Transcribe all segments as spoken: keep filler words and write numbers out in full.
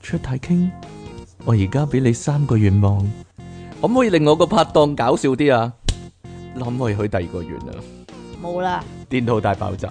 出體傾，我而家俾你三個願望，可唔可以令我個拍檔搞笑啲啊？可唔可以去第二個願啊？ 冇啦， 電腦大爆炸，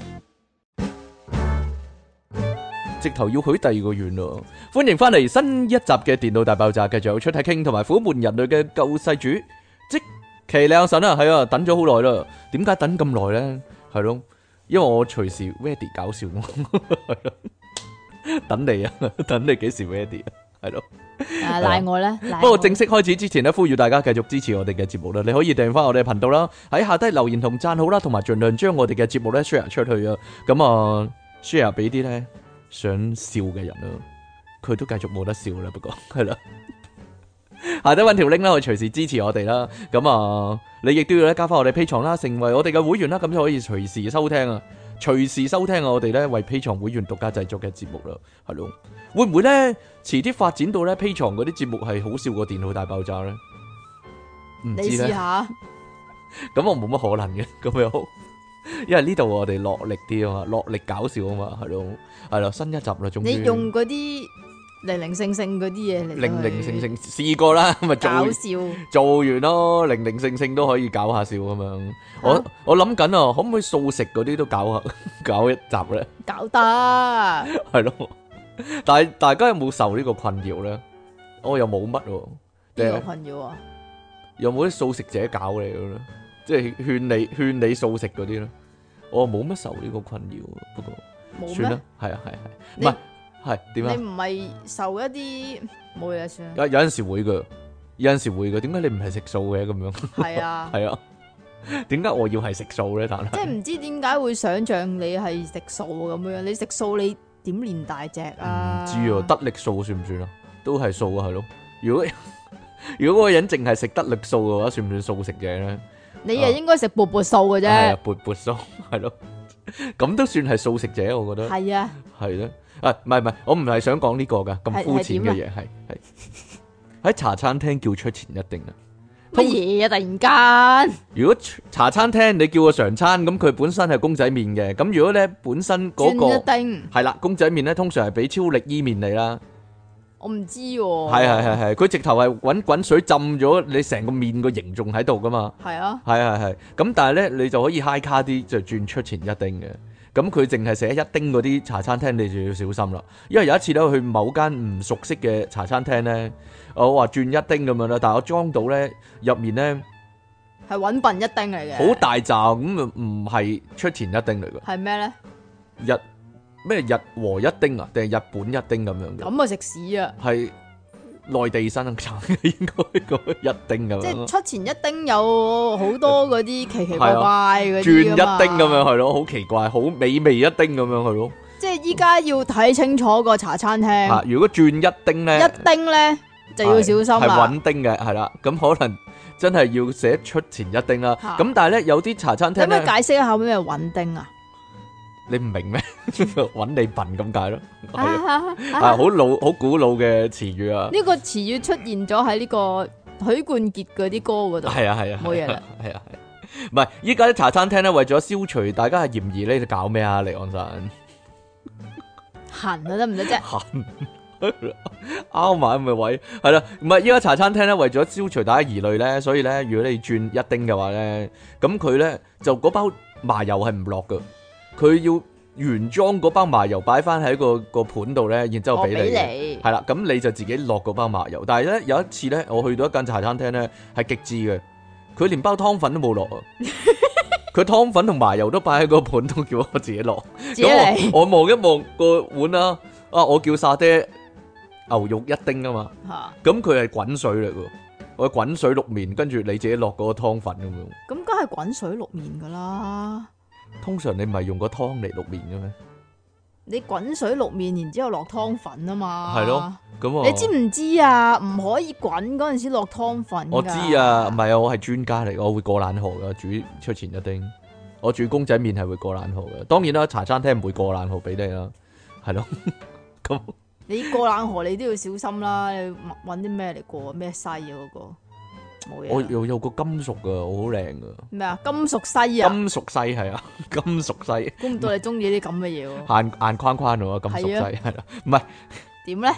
直頭要許第二個願咯！歡迎翻嚟新一集嘅電腦大爆炸，繼續有出體傾同埋苦悶人類嘅救世主，積淇離岸神啊！係啊，等咗好耐啦，點解等咁耐咧？係咯，因為我隨時 ready 搞笑咯，係咯，等你啊，等你幾時 ready 啊？係咯。 啊賴我咧， 不過正式開始之前咧，呼籲大家繼續支持我哋嘅節目啦。你可以訂翻我哋嘅頻道啦，喺下低留言同讚好啦，同埋盡量將我哋嘅節目咧 share 出去啊。咁啊 share 俾啲咧想笑嘅人咯，佢都繼續冇得笑啦。不過係啦，下低搵條 link 啦，可以隨時支持我哋啦。咁啊，你亦都要咧加翻我哋 Patreon啦，成為我哋嘅會員啦，咁就可以隨時收聽啊。隨時收聽我哋咧為 Patreon 會員獨家製作嘅節目啦，係咯，會唔會咧遲啲發展到咧 Patreon 嗰啲節目係好笑過電腦大爆炸咧？唔你知咧， 試下， 咁我冇乜可能嘅，咁樣，因為呢度我哋落力啲啊嘛，落力搞笑啊嘛，係咯，係咯，新一集啦，終於你用嗰啲零零星星嗰啲嘢嚟， 零零星星試過啦，咪做搞笑， 做完咯，零零星星都可以搞下笑咁樣。我我諗緊啊，可唔可以素食嗰啲都搞下搞一集咧？ 搞得係咯，但係大家有冇受呢個困擾咧？我又冇乜喎， 呢個困擾啊？ 有冇啲素食者搞你嘅咧？即係勸你勸你素食嗰啲咧？我冇乜受呢個困擾，不過冇算啦咩？， 係啊係係，唔你係係點啊你？唔係受一啲冇嘢算啦， 有有陣時會噶，有陣時會噶。點解你唔係食素嘅咁樣？ 係啊， 係啊，點解我要係食素咧？但係即係唔知點解會想像你係食素咁樣，你食素你點練大隻啊？ 唔知啊，得力素算唔算啊？都係素啊，係咯。如果如果嗰個人淨係食得力素嘅話，算唔算素食者咧？ 你又應該食缽缽素嘅係啊啫，， 缽缽素係咯，咁都算係素食者，我覺得係啊， 係咧。啊，唔係唔係，我唔係想講呢個噶，咁係膚淺嘅嘢係係喺茶餐廳叫出前一丁啊。 乜嘢啊？突然間如果茶餐廳你叫個常餐，咁佢本身係公仔麵嘅，咁如果咧本身嗰、個轉一丁， 係啦，公仔麵咧通常係俾超力伊麵你啦。 我唔知喎， 係係係係，佢直頭係揾滾水浸咗你成個面個形仲喺度噶嘛。 係啊， 係係係，咁但係咧你就可以 high 卡啲就轉出前一丁嘅。咁佢淨係寫一丁嗰啲茶餐廳，你就要小心啦。因為有一次咧去某間唔熟悉嘅茶餐廳咧，我話轉一丁咁樣啦，但係我裝到咧入面咧係揾笨一丁嚟嘅， 好大扎咁啊，唔係出前一丁嚟嘅， 係咩咧？ 日咩日和一丁啊，定係日本一丁咁樣嘅？ 咁啊食屎啊！ 係內地生產嘅，應該嗰一丁咁即係樣。 出前一丁有好多嗰啲奇奇怪怪嗰轉一啲㗎嘛丁咁樣係咯，好奇怪，好美味一丁咁樣係咯。 即係依家要睇清楚個茶餐廳， 啊，如果轉一丁咧， 一丁咧就要小心係啦。 穩丁嘅，係啦，咁可能真係要寫出前一丁啦。 嚇咁但係咧有啲茶餐你可唔可以廳咧， 解釋一下咩穩丁啊？ 你唔明咩？揾你笨咁解咯，係啊， 啊啊好老好古老嘅詞語啊， 呢個詞語出現咗喺呢個許冠傑嗰啲歌嗰度， 係啊係啊， 冇嘢啦， 係啊係啊，唔係依家啲茶餐廳咧為咗消除大家嘅嫌疑咧，就搞咩啊？離岸神痕啊得唔得啫？ 痕啱埋咁嘅位，係啦，唔係依家茶餐廳咧為咗消除大家疑慮咧，所以咧如果你轉一丁嘅話咧，咁佢咧就嗰包麻油係唔落噶。佢要原裝嗰包麻油擺翻喺個個盤度咧，然之後我俾俾你嘅， 你， 係啦，咁你就自己落嗰包麻油。但係咧有一次咧，我去到一間茶餐廳咧係極致嘅，佢連包湯粉都冇落啊！佢湯粉同麻油都擺喺個盤度，叫我自己落。 自己嚟我我望一望個碗啦，啊，我叫沙爹牛肉一丁啊嘛， 嚇， 咁佢係滾水嚟㗎，我滾水淥麵，跟住你自己落嗰個湯粉咁樣。 咁梗係滾水淥麵噶啦。 通常你唔係用個湯嚟淥麵嘅咩？ 你滾水淥麵，然之後落湯粉啊嘛。 係咯，咁啊， 你知唔知啊？唔可以滾嗰陣時落湯粉㗎。 我知啊，唔係啊，我係專家嚟，我會過冷河噶，煮出前一丁。我煮公仔麵係會過冷河嘅，當然啦，茶餐廳唔會過冷河俾你啦，係咯。咁你過冷河你都要小心啦，你揾啲咩嚟過？咩西啊嗰個？冇嘢啦。 我有有個金屬噶，我好靚噶。 咩啊？金屬西啊？ 金屬西係啊，金屬西。 估唔到你中意啲咁嘅嘢喎。 硬硬框框喎，金屬西係啦，唔係點咧？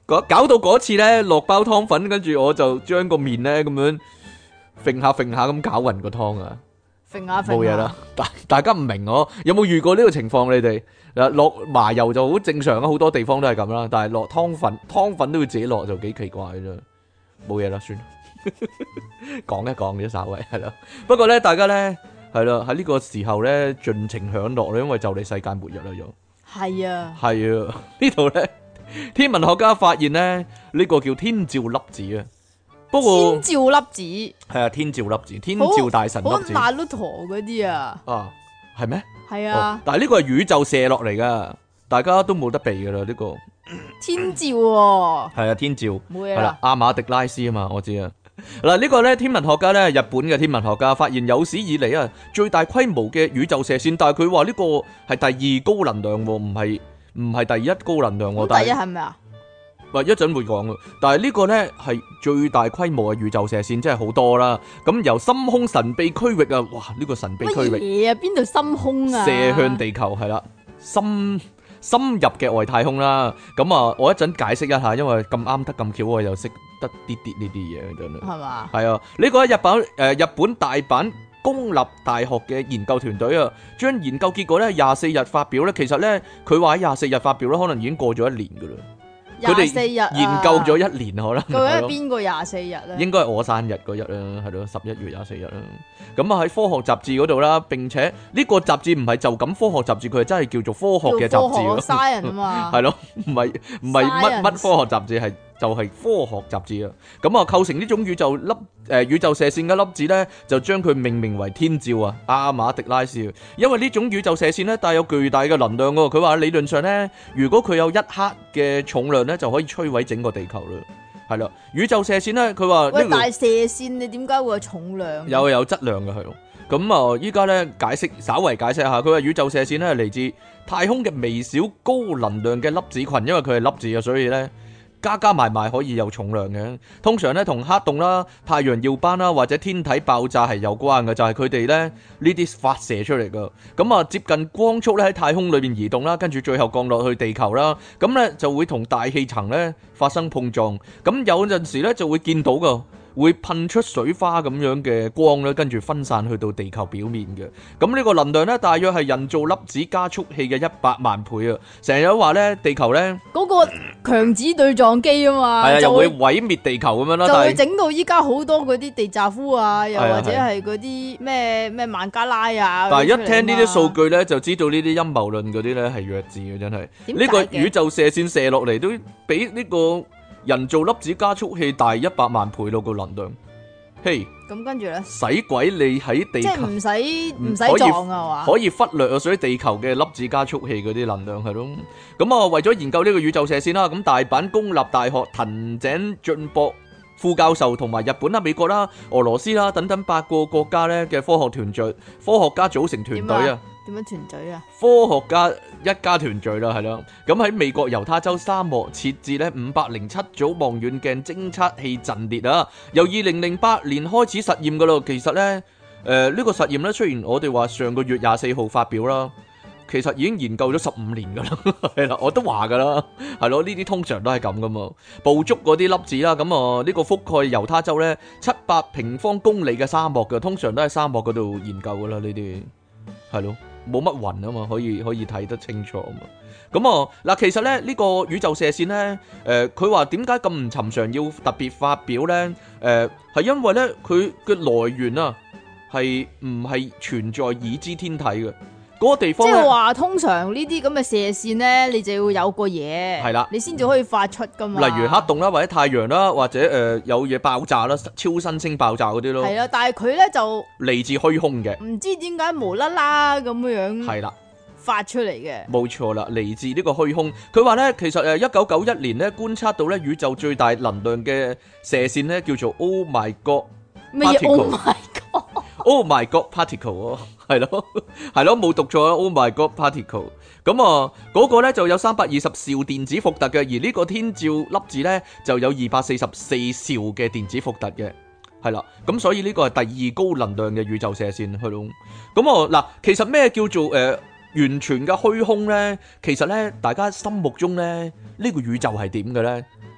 搞搞到嗰次咧落包湯粉，跟住我就將個面咧咁樣揈下揈下咁攪勻個湯啊！ 揈下揈下冇嘢啦，大大家唔明我有冇遇過呢個情況？你哋嗱落麻油就好正常啊，好多地方都係咁啦。但係落湯粉，湯粉都要自己落就幾奇怪啫。冇嘢啦，算啦，講一講啫，稍微係啦。不過咧，大家咧係啦，喺呢個時候咧盡情享樂啦，因為就嚟世界末日啦，又係啊， 係啊，呢度咧天文學家發現咧呢個叫天照粒子啊。不過天照粒子係啊，天照粒子，天照大神粒好子， 那魯陀嗰啲啊， 啊，係咩？ 係啊哦，但係呢個係宇宙射落嚟噶，大家都冇得避噶啦，呢個天照喎， 係啊，天照冇嘢係啦啦，， 阿馬迪拉斯啊嘛，我知啊。嗱，呢個咧天文學家咧，日本嘅天文學家發現有史以嚟啊最大規模嘅宇宙射線，但係佢話呢個係第二高能量喎，唔係唔係第一高能量喎。 咁第一但係係咪啊？ 喂，一陣會講嘅，但係呢個咧係最大規模嘅宇宙射線，真係好多啦。咁由深空神秘區域啊，哇！呢個神秘區乜域。 嘢啊？邊度深空啊？ 射向地球係啦，深深入嘅外太空啦。咁啊，我一陣解釋一下，因為咁啱得咁巧，我又識得啲啲呢啲嘢真係。 係嘛？ 係啊，呢個喺日本誒日本大阪公立大學嘅研究團隊啊，將研究結果咧廿四日發表咧。其實咧，佢話喺廿四日發表咧，可能已經過咗一年噶啦。佢哋廿四日啊研究咗一年可能。 究竟係邊個廿四日咧？ 應該係我生日嗰日啦，係咯，十一月廿四日啦。咁啊喺科學雜誌嗰度啦，並且呢個雜誌唔係就咁科學雜誌，佢係真係叫做科學嘅雜誌咯。 Science 啊嘛， 係咯，唔係唔係乜乜 Science 科學雜誌，係就係科學雜誌啊。咁啊構成呢種宇宙粒誒宇宙射線嘅粒子咧，就將佢命名為天照啊，阿馬迪拉斯。因為呢種宇宙射線咧帶有巨大嘅能量喎。佢話理論上咧，如果佢有一克嘅重量咧，就可以摧毀整個地球啦。係啦，宇宙射線咧，佢話喂， 呢但係射線你點解會有重量？ 有有質量嘅係咯。咁啊，依家咧解釋，稍為解釋下，佢話宇宙射線咧係嚟自太空嘅微小高能量嘅粒子群，因為佢係粒子啊，所以咧加加埋埋可以有重量嘅。通常咧同黑洞啦、太陽耀斑啦或者天體爆炸係有關嘅，就係佢哋咧呢啲發射出嚟噶。咁啊，接近光速咧喺太空裏邊移動啦，跟住最後降落去地球啦，咁咧就會同大氣層咧發生碰撞。咁有陣時咧就會見到噶。會噴出水花咁樣嘅光咧，跟住分散去到地球表面嘅。咁呢個能量咧，大約係人造粒子加速器嘅一百萬倍啊！成日都話咧，地球咧嗰個強子對撞機啊嘛， 係啊，又就會毀滅地球咁樣啦。 就會但係整到依家好多嗰啲地炸夫啊，又係啊或者係嗰啲咩咩孟加拉啊。 但係嗰啲一聽呢啲數據， 據咧，就知道呢啲陰謀論嗰啲咧係弱智嘅，真係。 點解嘅呢個宇宙射線射落嚟都比呢個人造粒子加速器大一百萬倍咯，個能量。嘿， 咁跟住咧， 使鬼你喺地即係球唔使唔可以使撞啊嘛。 可以忽略啊，所以地球嘅粒子加速器嗰啲能量係咯。咁啊，為咗研究呢個宇宙射線啦，咁大阪公立大學藤井俊博副教授同埋日本啦、美國啦、俄羅斯啦等等八個國家咧嘅科學團隊、科學家組成團隊啊。 點樣團隊啊？ 科學家一家團聚啦，係咯。咁喺美國猶他州沙漠設置咧五百零七組望遠鏡偵測器陣列啊。由二零零八年開始實驗噶咯。其實咧，誒、呃、呢、呢個實驗咧，雖然我哋話上個月廿四號發表啦，其實已經研究咗十五年噶啦，係啦，我都話噶啦，係咯，呢啲通常都係咁噶嘛。捕捉嗰啲粒子啦，咁啊呢個覆蓋猶他州咧七百平方公里嘅沙漠嘅，通常都喺沙漠嗰度研究噶啦，呢啲係咯。冇乜雲啊嘛，可以可以睇得清楚啊嘛。咁啊嗱，其實咧呢、呢個宇宙射線咧，誒佢話點解咁唔尋常要特別發表咧？誒、呃、係因為咧佢嘅來源啊係唔係存在已知天體嘅嗰、嗰個地方咧？ 即係話通常呢啲咁嘅射線咧，你就要有個嘢， 係啦， 你先至可以發出噶嘛。 例如黑洞啦，或者太陽啦，或者誒、呃、有嘢爆炸啦，超新星爆炸嗰啲咯。 係啦，但係佢咧就嚟自虛空嘅， 唔知點解無啦啦咁樣係啦。 發出嚟嘅， 冇錯啦，嚟自呢個虛空。佢話咧，其實誒一九九一年咧觀察到咧宇宙最大能量嘅射線咧叫做 Oh My God 乜嘢 particle Oh my God，Oh My God particle 係咯係咯，冇讀錯啊 Oh My God particle。咁啊嗰個咧就有三百二十兆電子伏特嘅，而呢個天照粒子咧就有二百四十四兆嘅電子伏特嘅。係啦，咁所以呢個係第二高能量嘅宇宙射線係咯。咁啊嗱，其實咩叫做誒？呃完全嘅虛空呢，其實呢，大家心目中呢，呢、呢個宇宙係點嘅呢？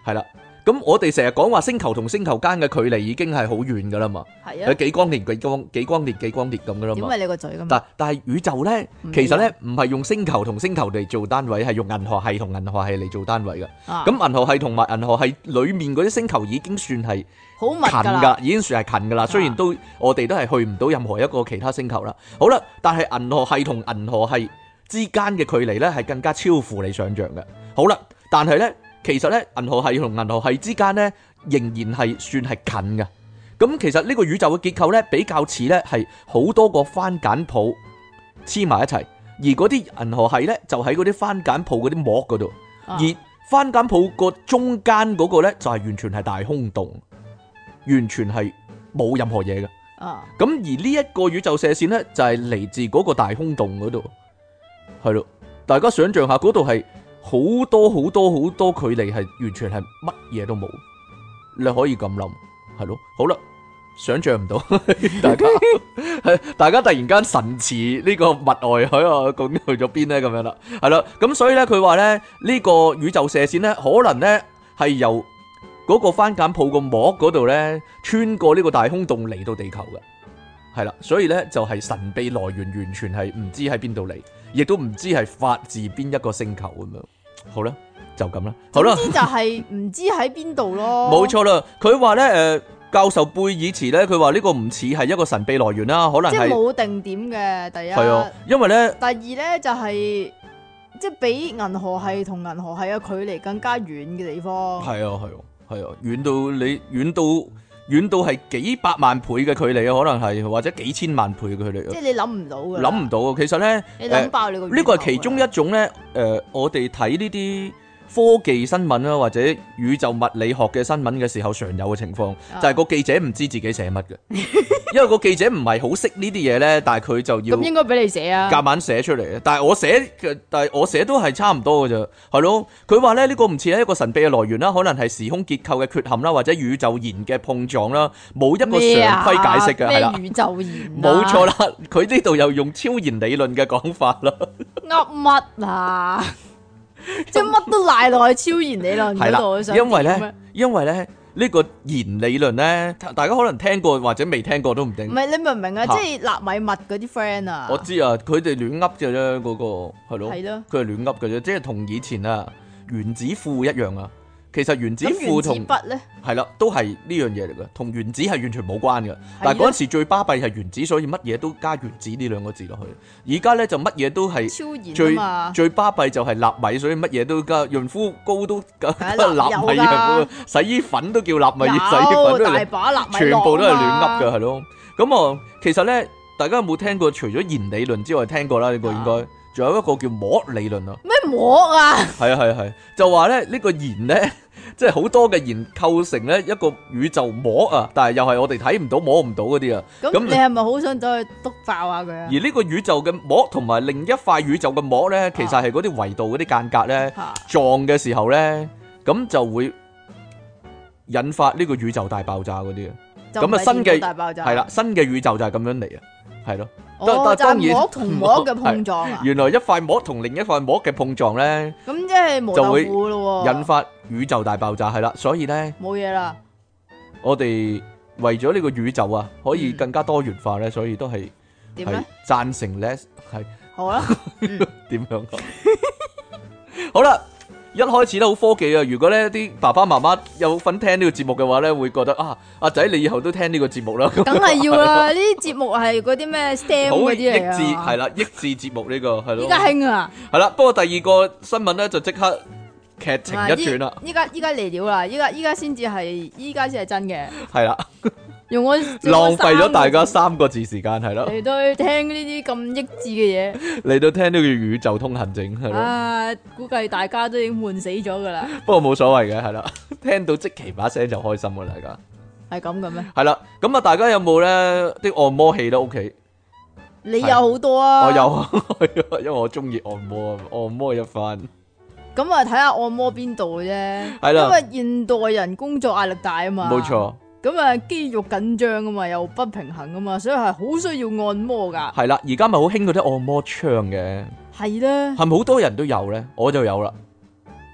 係啦。咁我哋成日講話星球同星球間嘅距離已經係好遠噶啦嘛， 係啊有，幾光年幾光幾光年幾光年咁噶啦嘛。 點解你個嘴咁？ 但但係宇宙咧， 唔其實咧唔係用星球同星球嚟做單位，係用銀河系同銀河系嚟做單位嘅。 啊咁銀河系同埋銀河系裡面嗰啲星球已經算係好密近㗎啦， 噶，已經算係近噶啦。雖然都我哋都係去唔到任何一個其他星球啦。好啦，但係銀河系同銀河系之間嘅距離咧係更加超乎你想象嘅。好啦，但係咧其實咧銀河系同銀河系之間咧仍然係算係近嘅。咁其實呢個宇宙嘅結構咧比較似咧係好多個番梘泡黐埋一齊，而嗰啲銀河系咧就喺嗰啲番梘泡嗰啲膜嗰度， 啊而番梘泡個中間嗰個咧就係完全係大空洞，完全係冇任何嘢嘅。 啊， 咁而呢一個宇宙射線咧就係嚟自嗰個大空洞嗰度，係咯，大家想象下嗰度係好多好多好多距離，係完全係乜嘢都冇，你可以咁諗，係咯，好啦，想象唔到，大家係大家突然間神馳呢個物外喺啊，究竟去咗邊咧？咁樣啦，係啦，咁所以咧佢話咧呢個宇宙射線咧可能咧係由嗰個番梘泡個膜嗰度咧，穿過呢個大空洞嚟到地球嘅，係啦，所以咧就係神秘來源，完全係唔知喺邊度嚟，亦都唔知係發自邊一個星球咁樣。好啦，就咁啦，好啦， 總之就係唔知喺邊度咯。 冇錯啦。佢話咧，誒，教授貝爾茨咧，佢話呢個唔似係一個神秘來源啦，可能係即係冇定點嘅。第一， 係啊，因為咧， 第二咧就係即係比銀河系同銀河系嘅距離更加遠嘅地方。 係啊，係啊。係啊，遠到你遠到遠到係幾百萬倍嘅距離啊，可能係或者幾千萬倍嘅距離啊， 即係你諗唔到嘅。 諗唔到啊！其實咧， 你諗爆你個宇宙呢個係其中一種咧，誒、呃，我哋睇呢啲科技新聞啦，或者宇宙物理學嘅新聞嘅時候，常有嘅情況， 啊就係個記者唔知自己寫乜嘅，因為個記者唔係好識呢啲嘢咧，但係佢就要咁應該俾你寫啊。 夾硬寫出嚟。但係我寫嘅，但係我寫都係差唔多嘅啫，係咯。佢話咧呢個唔似係一個神秘嘅來源啦，可能係時空結構嘅缺陷啦，或者宇宙弦嘅碰撞啦，冇一個常規解釋嘅，係啦。 咩宇宙弦？ 冇錯啦，佢呢度又用超弦理論嘅講法啦。 噏乜啊？即係乜都賴落去超弦理論係嗰度， 啦， 想因為點咧，因為咧呢個弦理論咧，大家可能聽過或者未聽過都唔定。 唔係你明唔明啊？ 嚇即係納米物嗰啲 friend 啊， 我知啊，佢哋亂噏嘅啫，嗰個係咯， 係咯。 佢係亂噏嘅啫，即係同以前啊原子庫一樣啊。其實原子咁原庫同子筆咧， 係啦，都係呢樣嘢嚟嘅，同原子係完全冇關嘅。但係嗰陣時最巴閉係原子，所以乜嘢都加原子呢兩個字落去。而家咧就乜嘢都係超弦最啊嘛。 最巴閉就係納米，所以乜嘢都加潤膚膏都加係納米有㗎嘅，洗衣粉都叫納米，洗衣有大粉都係把納米全部都係亂噏嘅。 嘅，係咯。咁啊，其實咧，大家有冇聽過？除咗弦理論之外，聽過啦，呢個應該仲有一個叫膜理論啊。 咩膜啊？ 係啊係啊係，就話咧呢個弦咧，即係好多嘅弦構成咧一個宇宙膜啊，但係又係我哋睇唔到摸唔到嗰啲啊。 咁你係咪好想走去篤爆下佢啊而？呢個宇宙嘅膜同埋另一塊宇宙嘅膜咧，其實係嗰啲維度嗰啲間隔咧嚇撞嘅時候咧，咁就會引發呢個宇宙大爆炸嗰啲啊。 就咁啊新嘅唔係大爆炸係啦，新嘅宇宙就係咁樣嚟啊，係咯。 哦， 但就當然係膜同膜嘅碰撞啊！ 原來一塊膜同另一塊膜嘅碰撞咧， 咁即係無豆就會腐咯喎， 引發宇宙大爆炸係啦。所以咧， 冇嘢啦。 我哋為咗呢個宇宙啊，可以更加多元化咧，所以都係係點咧？ 贊成咧，係好啦，嗯點樣啊？好啦。一開始都好科技啊！如果咧啲爸爸媽媽有份聽呢個節目嘅話咧，會覺得啊，阿仔你以後都聽呢個節目啦。 梗係要啦！呢啲節目係嗰啲咩 STEM 好嗰益啲嚟智啊， 係啦，益智節目呢個係咯。 依家興啊！ 係啦，不過第二個新聞咧就即刻劇情一轉啦。 依家依家嚟料啦！依家依家先至係，依家先係真嘅。 係啦， 用我浪費咗大家三個字時間係咯， 嚟到去聽呢啲咁益智嘅嘢。 嚟到聽呢個宇宙通行證係咯。 啊，估計大家都已經悶死咗噶啦。 不過冇所謂嘅係啦，聽到即期把聲就開心噶啦，大家係咁嘅咩？ 係啦。咁啊，大家有冇咧啲按摩器咧屋企？ 你有好多啊！ 我有啊，因為我中意按摩啊，按摩一番。 咁啊，睇下按摩邊度嘅啫。 係啦因為現代人工作壓力大啊嘛。 冇錯。 咁啊，肌肉緊張啊嘛，又不平衡啊嘛，所以係好需要按摩噶。 係啦，而家咪好興嗰啲按摩槍嘅， 係啦， 係咪好多人都有咧？我就有啦。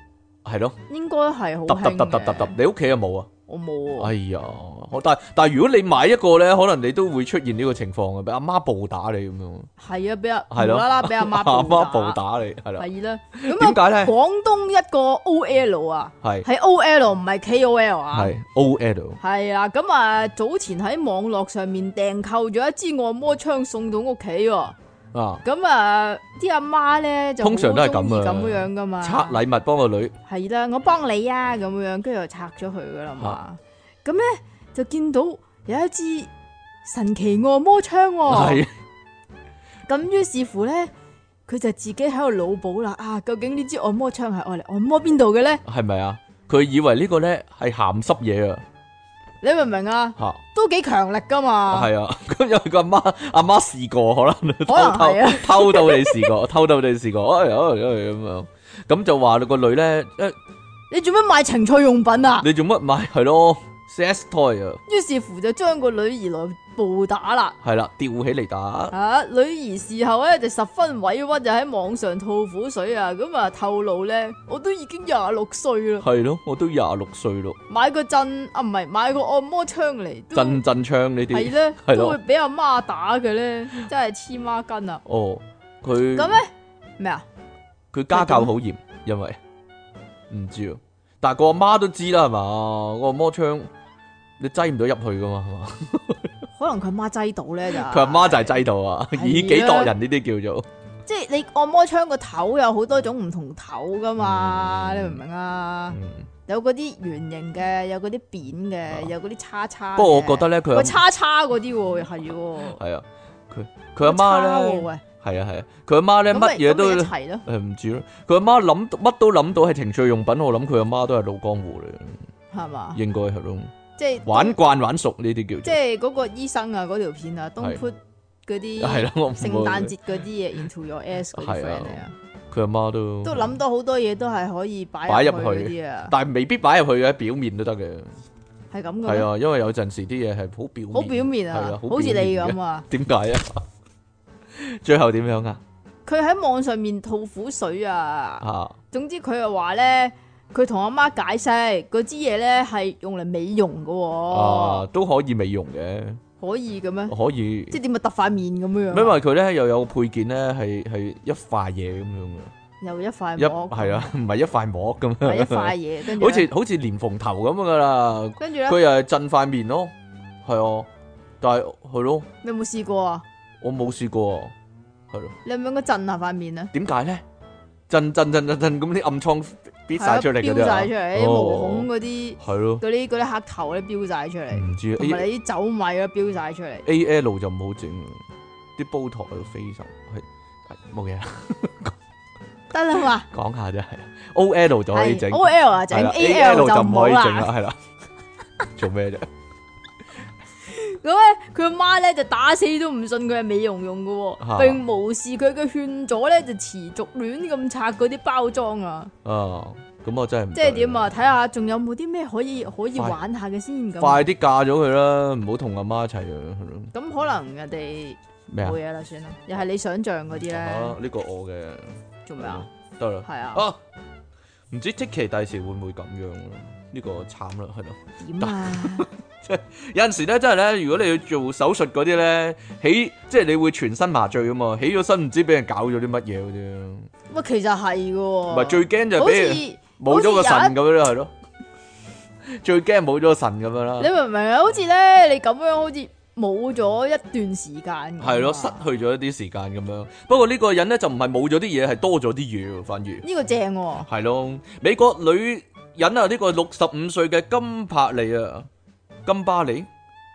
係咯， 應該係好揼揼興揼揼揼揼， 嘅。 你屋企有冇啊？ 我冇喎。 哎呀，我但但係如果你買一個咧，可能你都會出現呢個情況嘅，俾阿媽暴打你咁樣。 係啊，俾阿係咯無啦啦俾阿媽阿暴媽暴打。 打你，係啦。 係啦。咁啊， 點解咧？ 廣東一個 O L 啊， 係係 O L 唔係 K O L 啊。 係 O L 係啦，咁啊，早前喺網絡上面訂購咗一支按摩槍送到屋企喎。 啊， 咁啊，啲阿媽咧就通常都係咁啊咁樣樣噶嘛。 拆禮物幫個女， 係啦，我幫你啊，咁樣，跟住就拆咗佢噶啦嘛。咁咧就見到有一支神奇按摩槍喎。 係咁於是乎咧，佢就自己喺度腦補啦。啊，究竟呢支按摩槍係愛嚟按摩邊度嘅咧？ 係咪啊？佢以為呢個咧係鹹濕嘢啊！ 你明唔明啊？ 吓， 都幾強力噶嘛。 係啊，咁因為個阿媽阿媽試過，可能偷可能係啊偷偷到你試過，偷到你試過，哎呀哎呀咁樣，咁就話你個女咧，誒， 你做咩買情趣用品啊？ 你做乜買係咯 sex toy 啊？ 於是乎就將個女兒來暴打啦。 係啦，吊起嚟打， 啊！女兒事後咧就十分委屈，就喺網上吐苦水啊！咁啊透露咧，我都已經廿六歲啦， 係咯，我都廿六歲咯， 買個震啊唔係買個按摩槍嚟，都震震槍呢啲， 係咧係咯都會俾阿媽打嘅咧，真係黐孖筋啊！ 哦，佢咁咧咩啊？ 佢家教好嚴，因為唔知啊，但係個阿媽都知啦，係嘛？個按摩槍你擠唔到入去噶嘛，係嘛？ 可能佢媽擠到咧就佢阿媽就係擠到啊， 係啊以己度人呢啲叫做。 即係你按摩槍個頭有好多種唔同頭噶嘛， 嗯你明唔明啊？ 嗯有嗰啲圓形嘅，有嗰啲扁嘅，有嗰啲叉叉嘅。 不過我覺得咧，佢阿個叉叉嗰啲喎，係喎。 係啊，佢佢阿媽咧， 喂， 係啊係啊，佢阿媽咧咁咪乜嘢都咁咪一齊咯。 誒唔知咯。佢阿媽諗乜都諗到係情趣用品，我諗佢阿媽都係老江湖嚟， 係嘛？ 應該係咯。 即係玩慣玩熟呢啲叫即做係嗰個醫生啊，嗰條片啊，Don't 係 put 嗰啲係啦，我唔聖誕節嗰啲嘢 into your ass 嗰啲係 friend 啊嚟啊， 佢阿媽都都諗到好多嘢都係可以擺擺入入去去嗰啲啊， 但係未必擺入去嘅，表面都得嘅。 係咁嘅咩。 係啊，因為有陣時啲嘢係好表面好表面係啊， 好好似你表面嘅咁啊。 點解啊？最後點樣啊？ 佢喺網上面吐苦水啊， 啊總之佢又話咧，佢同阿媽解釋嗰支嘢咧係用嚟美容嘅啊， 喎， 都可以美容嘅， 可以嘅咩？ 可以。 即係點啊？揼塊面咁樣樣啊， 因為佢咧又有配件咧，係係一塊嘢咁樣嘅， 又一塊一膜， 係啊，唔係一塊膜咁係一樣， 塊嘢，跟住好咧似好似蓮蓬頭咁噶啦。 跟住咧， 佢又係震塊面咯，係啊，但係係咯， 你有冇試過啊？ 我冇試過啊，係咯， 你有冇應該震下塊面啊？ 點解咧？震震震震震咁啲暗瘡逼晒出嚟嗰啲啊飆晒出嚟，啲哦毛孔嗰啲係咯， 嗰啲嗰啲黑頭咧飆晒出嚟， 唔知同埋 A 你啲酒米咧飆晒出嚟。 A L 就唔好整，啲煲台要飛走，係係冇嘢啦， 得啦嘛， 講下啫，係 O L 就可以整係 O L 啊整係啦 ，A L 就就唔唔好可以整啦。 啦，係啦，做咩啫？ 咁咧，佢阿媽咧就打死都唔信佢係美容用嘅啊喎，並無視佢嘅勸阻咧，就持續亂咁拆嗰啲包裝啊！ 啊，咁我真係唔即係點啊？睇下仲有冇啲咩可以可以玩下嘅先咁。 快啲嫁咗佢啦，唔好同阿媽一齊啊！係咯咁可能人哋咩啊冇？嘢啦，算啦。又係你想象嗰啲咧， 啊呢個我嘅做咩啊？ 得啦。 係啊， 啊，唔知即期第時會唔會咁樣咯？呢個慘啦，係咯。 點啊？ 有陣時咧，真係咧，如果你要做手術嗰啲咧，起即係你會全身麻醉噶嘛，起咗身唔知俾人搞咗啲乜嘢嗰啲。 喂，其實係嘅喎。 唔係最驚就係好俾人似冇咗個腎咁樣咯，係咯。最驚冇咗個腎咁樣你啦， 明唔明啊？好似咧，你咁樣好似冇咗一段時間咁啊。 係咯，失去咗一啲時間咁樣。不過呢個人咧就唔係冇咗啲嘢，係多咗啲嘢喎，反而。 呢個正喎。 係咯，美國女人啊，呢個六十五歲嘅金柏利啊，金巴利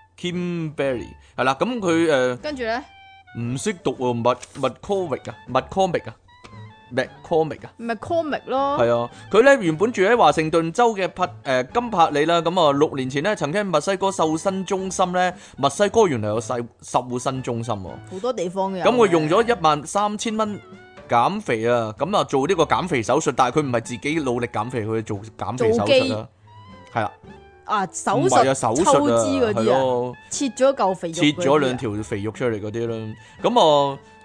Kimberly 係啦，咁佢誒跟住咧， 唔識讀喎，麥麥 comic 啊，麥 comic 啊，麥 comic 啊， 咪 comic 咯。 係啊，佢咧原本住喺華盛頓州嘅柏誒金柏利啦，咁啊六年前咧曾經喺墨西哥瘦身中心咧，墨西哥原來有瘦瘦身中心喎， 好多地方嘅。 咁佢用咗一萬三千蚊減肥啊，咁啊做呢個減肥手術，但係佢唔係自己努力減肥，佢做減肥手術啦，係啦， 啊手唔係啊術手術抽脂啊，係嗰啲啊， 咯， 切咗嚿肥肉嗰啲啊， 切咗兩條肥肉出嚟嗰啲啦，咁啊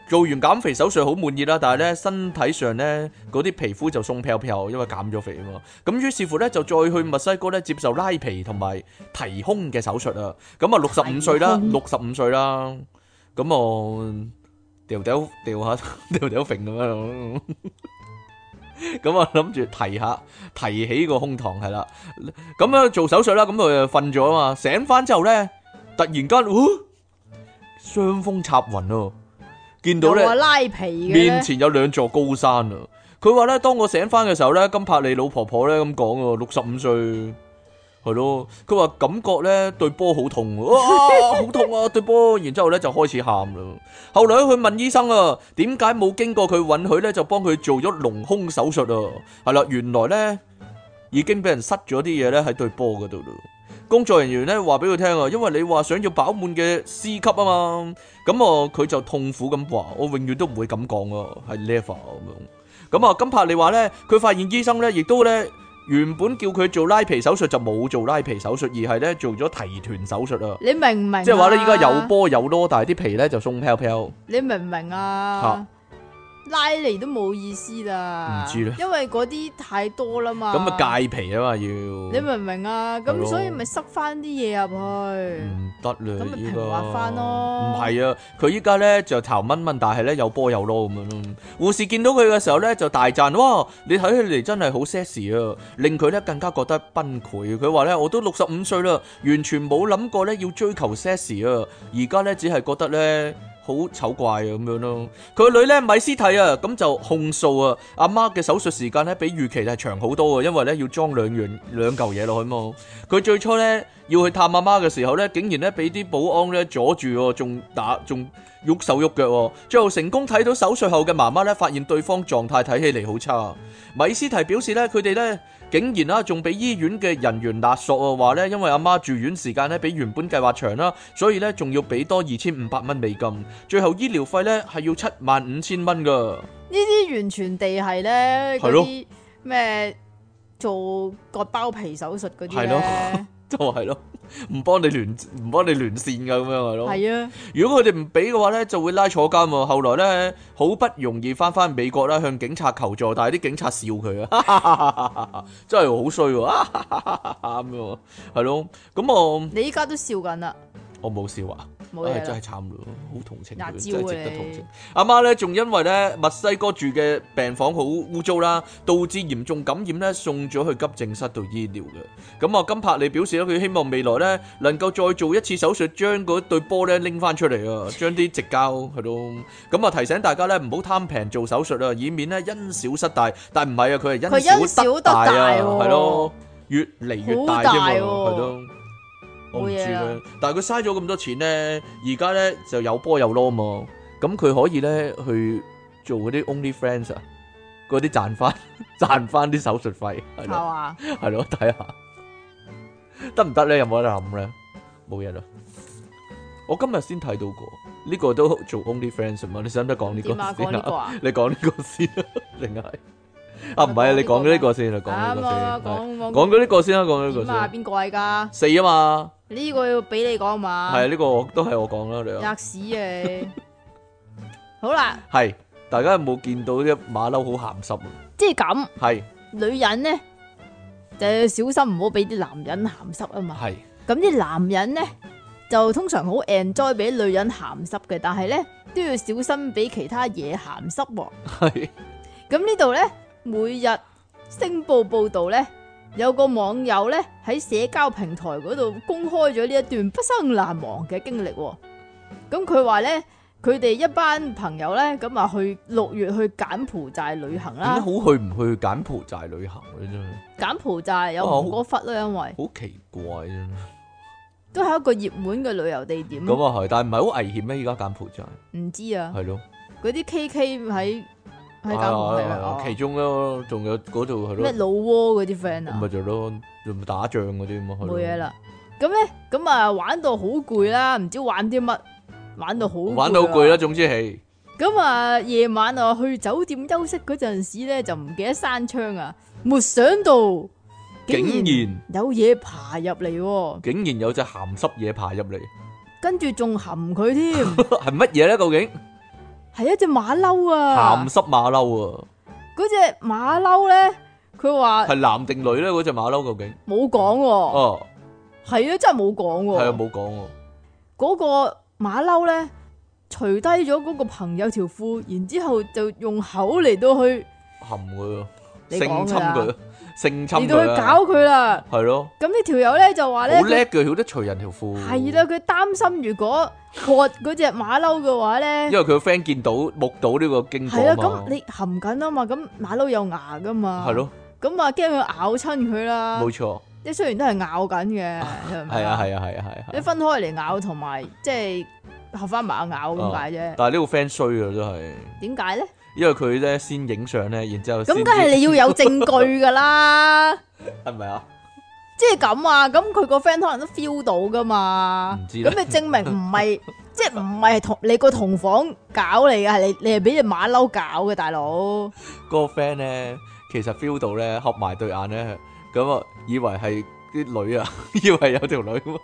做完減肥手術好滿意啦，但係咧身體上咧嗰啲皮膚就鬆飄飄，因為減咗肥啊嘛。咁於是乎咧就再去墨西哥咧接受拉皮同埋提胸嘅手術啊。咁啊六十五歲啦，六十五歲啦。咁我掉掉掉下掉掉揈咁樣，咁啊諗住提下提起個胸膛係啦。咁樣做手術啦，咁佢瞓咗啊嘛。醒翻之後咧，突然間，哦，雙峰插雲咯。見到咧， 拉皮嘅面前有兩座高山啊！佢話咧，當我醒翻嘅時候咧，金柏利老婆婆咧咁講喎，六十五歲係咯。佢話感覺咧對波好痛，哇，好痛啊對波！然之後咧就開始喊啦。後來佢問醫生啊，點解冇經過佢允許咧就幫佢做咗隆胸手術啊？係啦，原來咧已經俾人塞咗啲嘢咧喺對波嗰度咯。工作人員咧話俾佢聽啊，因為你話想要飽滿嘅 C 級啊嘛，咁啊佢就痛苦咁話，我永遠都唔會咁講啊，係 level 咁樣。咁啊金柏利話咧，佢發現醫生咧亦都咧原本叫佢做拉皮手術就冇做拉皮手術，而係咧做咗提臀手術啊。 你明唔明？ 即係話咧，依家有波有囉，但係啲皮咧就鬆飄飄。 你明唔明啊？拉嚟都冇意思啦， 唔知咧， 因為嗰啲太多啦嘛。 咁啊戒皮啊嘛要， 你明唔明啊？咁所以咪塞翻啲嘢入去， 唔得啦， 咁咪平滑翻咯。 唔係啊，佢依家咧就頭蚊蚊，但係咧有波有囉咁樣咯。護士見到佢嘅時候咧就大讚，哇！你睇起嚟真係好 sexy 啊，令佢咧更加覺得崩潰。佢話咧我都六十五歲啦，完全冇諗過咧要追求 sexy 啊，而家咧只係覺得咧好醜怪啊咁樣咯。佢個女咧米斯蒂啊，咁就控訴啊，阿媽嘅手術時間咧比預期係長好多啊，因為咧要裝兩樣兩嚿嘢落去嘛。佢最初咧要去探阿媽嘅時候咧，竟然咧俾啲保安咧阻住，仲打仲喐手喐腳。最後成功睇到手術後嘅媽媽咧，發現對方狀態睇起嚟好差。米斯蒂表示咧，佢哋咧竟然啦，仲俾醫院嘅人員勒索啊，話咧因為阿媽住院時間咧比原本計劃長啦，所以咧仲要俾多二千五百蚊美金。最後醫療費咧係要七萬五千蚊噶。 呢啲完全地係咧嗰啲咩做割包皮手術嗰啲咧， 就係咯，唔幫你連唔幫你連線噶咁樣係咯。係啊， 如果佢哋唔俾嘅話咧，就會拉坐監喎。後來咧好不容易翻翻美國啦，向警察求助，但係啲警察笑佢啊，真係好衰喎，咁樣係咯。咁我你依家都笑緊啦， 我冇笑啊。唉，真係慘咯，好同情佢，真係值得同情。阿媽咧，仲因為咧墨西哥住嘅病房好污糟啦，導致嚴重感染咧，送咗去急症室度醫療嘅。咁啊，金柏利表示咧，佢希望未來咧能夠再做一次手術，將嗰對波咧拎翻出嚟啊，將啲直膠係咯。咁啊，提醒大家咧唔好貪平做手術啊，以免咧因小失大。但唔係啊，佢係因小得大啊，係咯，越嚟越大添啊，係咯。我唔知咧，但係佢嘥咗咁多錢咧，而家咧就有波有攞嘛，咁佢可以咧去做嗰啲 OnlyFans 啊，嗰啲賺翻賺翻啲手術費，係咯，係咯，睇下得唔得咧？有冇得諗咧？冇嘢啦。我今日先睇到過，呢個都做 OnlyFans 嘛？你使唔使講呢個先啊？你講呢個先啊，定係？啊，唔係啊！你講咗呢個先啦，講呢個先，講咗呢個先啦，講咗呢個先。 邊個嚟噶？ 四啊嘛。 呢個要俾你講嘛？ 係呢個都係我講啦，你。 吔屎啊！好啦。係， 大家有冇見到啲馬騮好鹹濕啊？ 即係咁。 係。 女人咧就要小心唔好俾啲男人鹹濕啊嘛。係。咁啲男人咧就通常好 enjoy 俾女人鹹濕嘅，但係咧都要小心俾其他嘢鹹濕喎。係。咁呢度咧？每日星報報道咧，有個網友咧喺社交平台嗰度公開咗呢一段不生難忘嘅經歷。咁佢話咧，佢哋一班朋友咧，咁啊去六月去柬埔寨旅行啦。 好去唔去柬埔寨旅行咧？真係柬埔寨有吳哥窟啦，因為好奇怪啊， 都係一個熱門嘅旅遊地點。 咁啊係，但係唔係好危險咩？而家柬埔寨唔知啊， 係咯， 嗰啲 K K 喺。喺柬埔寨啊， 其中咯，仲有嗰度係咯。 咩老撾嗰啲 friend 啊？ 咪就咯，仲打仗嗰啲嘛。 冇嘢啦。咁咧，咁啊玩到好攰啦，唔知玩啲乜，玩到好。 玩到好攰啦，總之係。 咁啊，夜晚啊去酒店休息嗰陣時咧，就唔記得閂窗啊，沒想到竟然有嘢爬入嚟。 竟然有隻鹹濕嘢爬入嚟。 跟住仲含佢添。 係乜嘢咧？究竟？ 係一隻馬騮啊， 鹹濕馬騮啊！ 嗰隻馬騮咧，佢話係男定女咧？嗰隻馬騮究竟冇講喎， 哦， 係啊，真係冇講喎， 係啊，冇講喎。 嗰個馬騮咧，除低咗嗰個朋友條褲，然之後就用口嚟到去含佢， 你性侵講㗎啦佢，性侵嚟到去佢啊！ 搞佢啦。 係咯， 咁呢條友咧就話咧， 好叻嘅，曉得除人條褲。 係啦，佢擔心如果割嗰隻馬騮嘅話咧， 因為佢個 friend 見到目睹呢個經過係啊， 嘛。 咁你含緊啊嘛，咁馬騮有牙噶嘛， 係咯， 咁啊驚佢咬親佢啦。 冇錯。 即係雖然都係咬緊嘅， 係啊，係啊，係啊，係啊。 你分開嚟咬同埋即係合翻埋咬咁解啫。 但係呢個 friend 衰啊，真係。 點解咧？ 因為佢咧先影相咧，然之後咁梗係你要有證據噶啦， 係咪啊？ 即係咁啊！咁佢個 friend 可能都 feel 到噶嘛。 唔知咧咁你證明唔係，即係唔係同你個同房搞嚟嘅，係你你係俾隻馬騮搞嘅，大佬。 嗰個 friend 咧，其實 feel 到咧，合埋對眼咧，咁啊，以為係啲女啊，以為有條女咁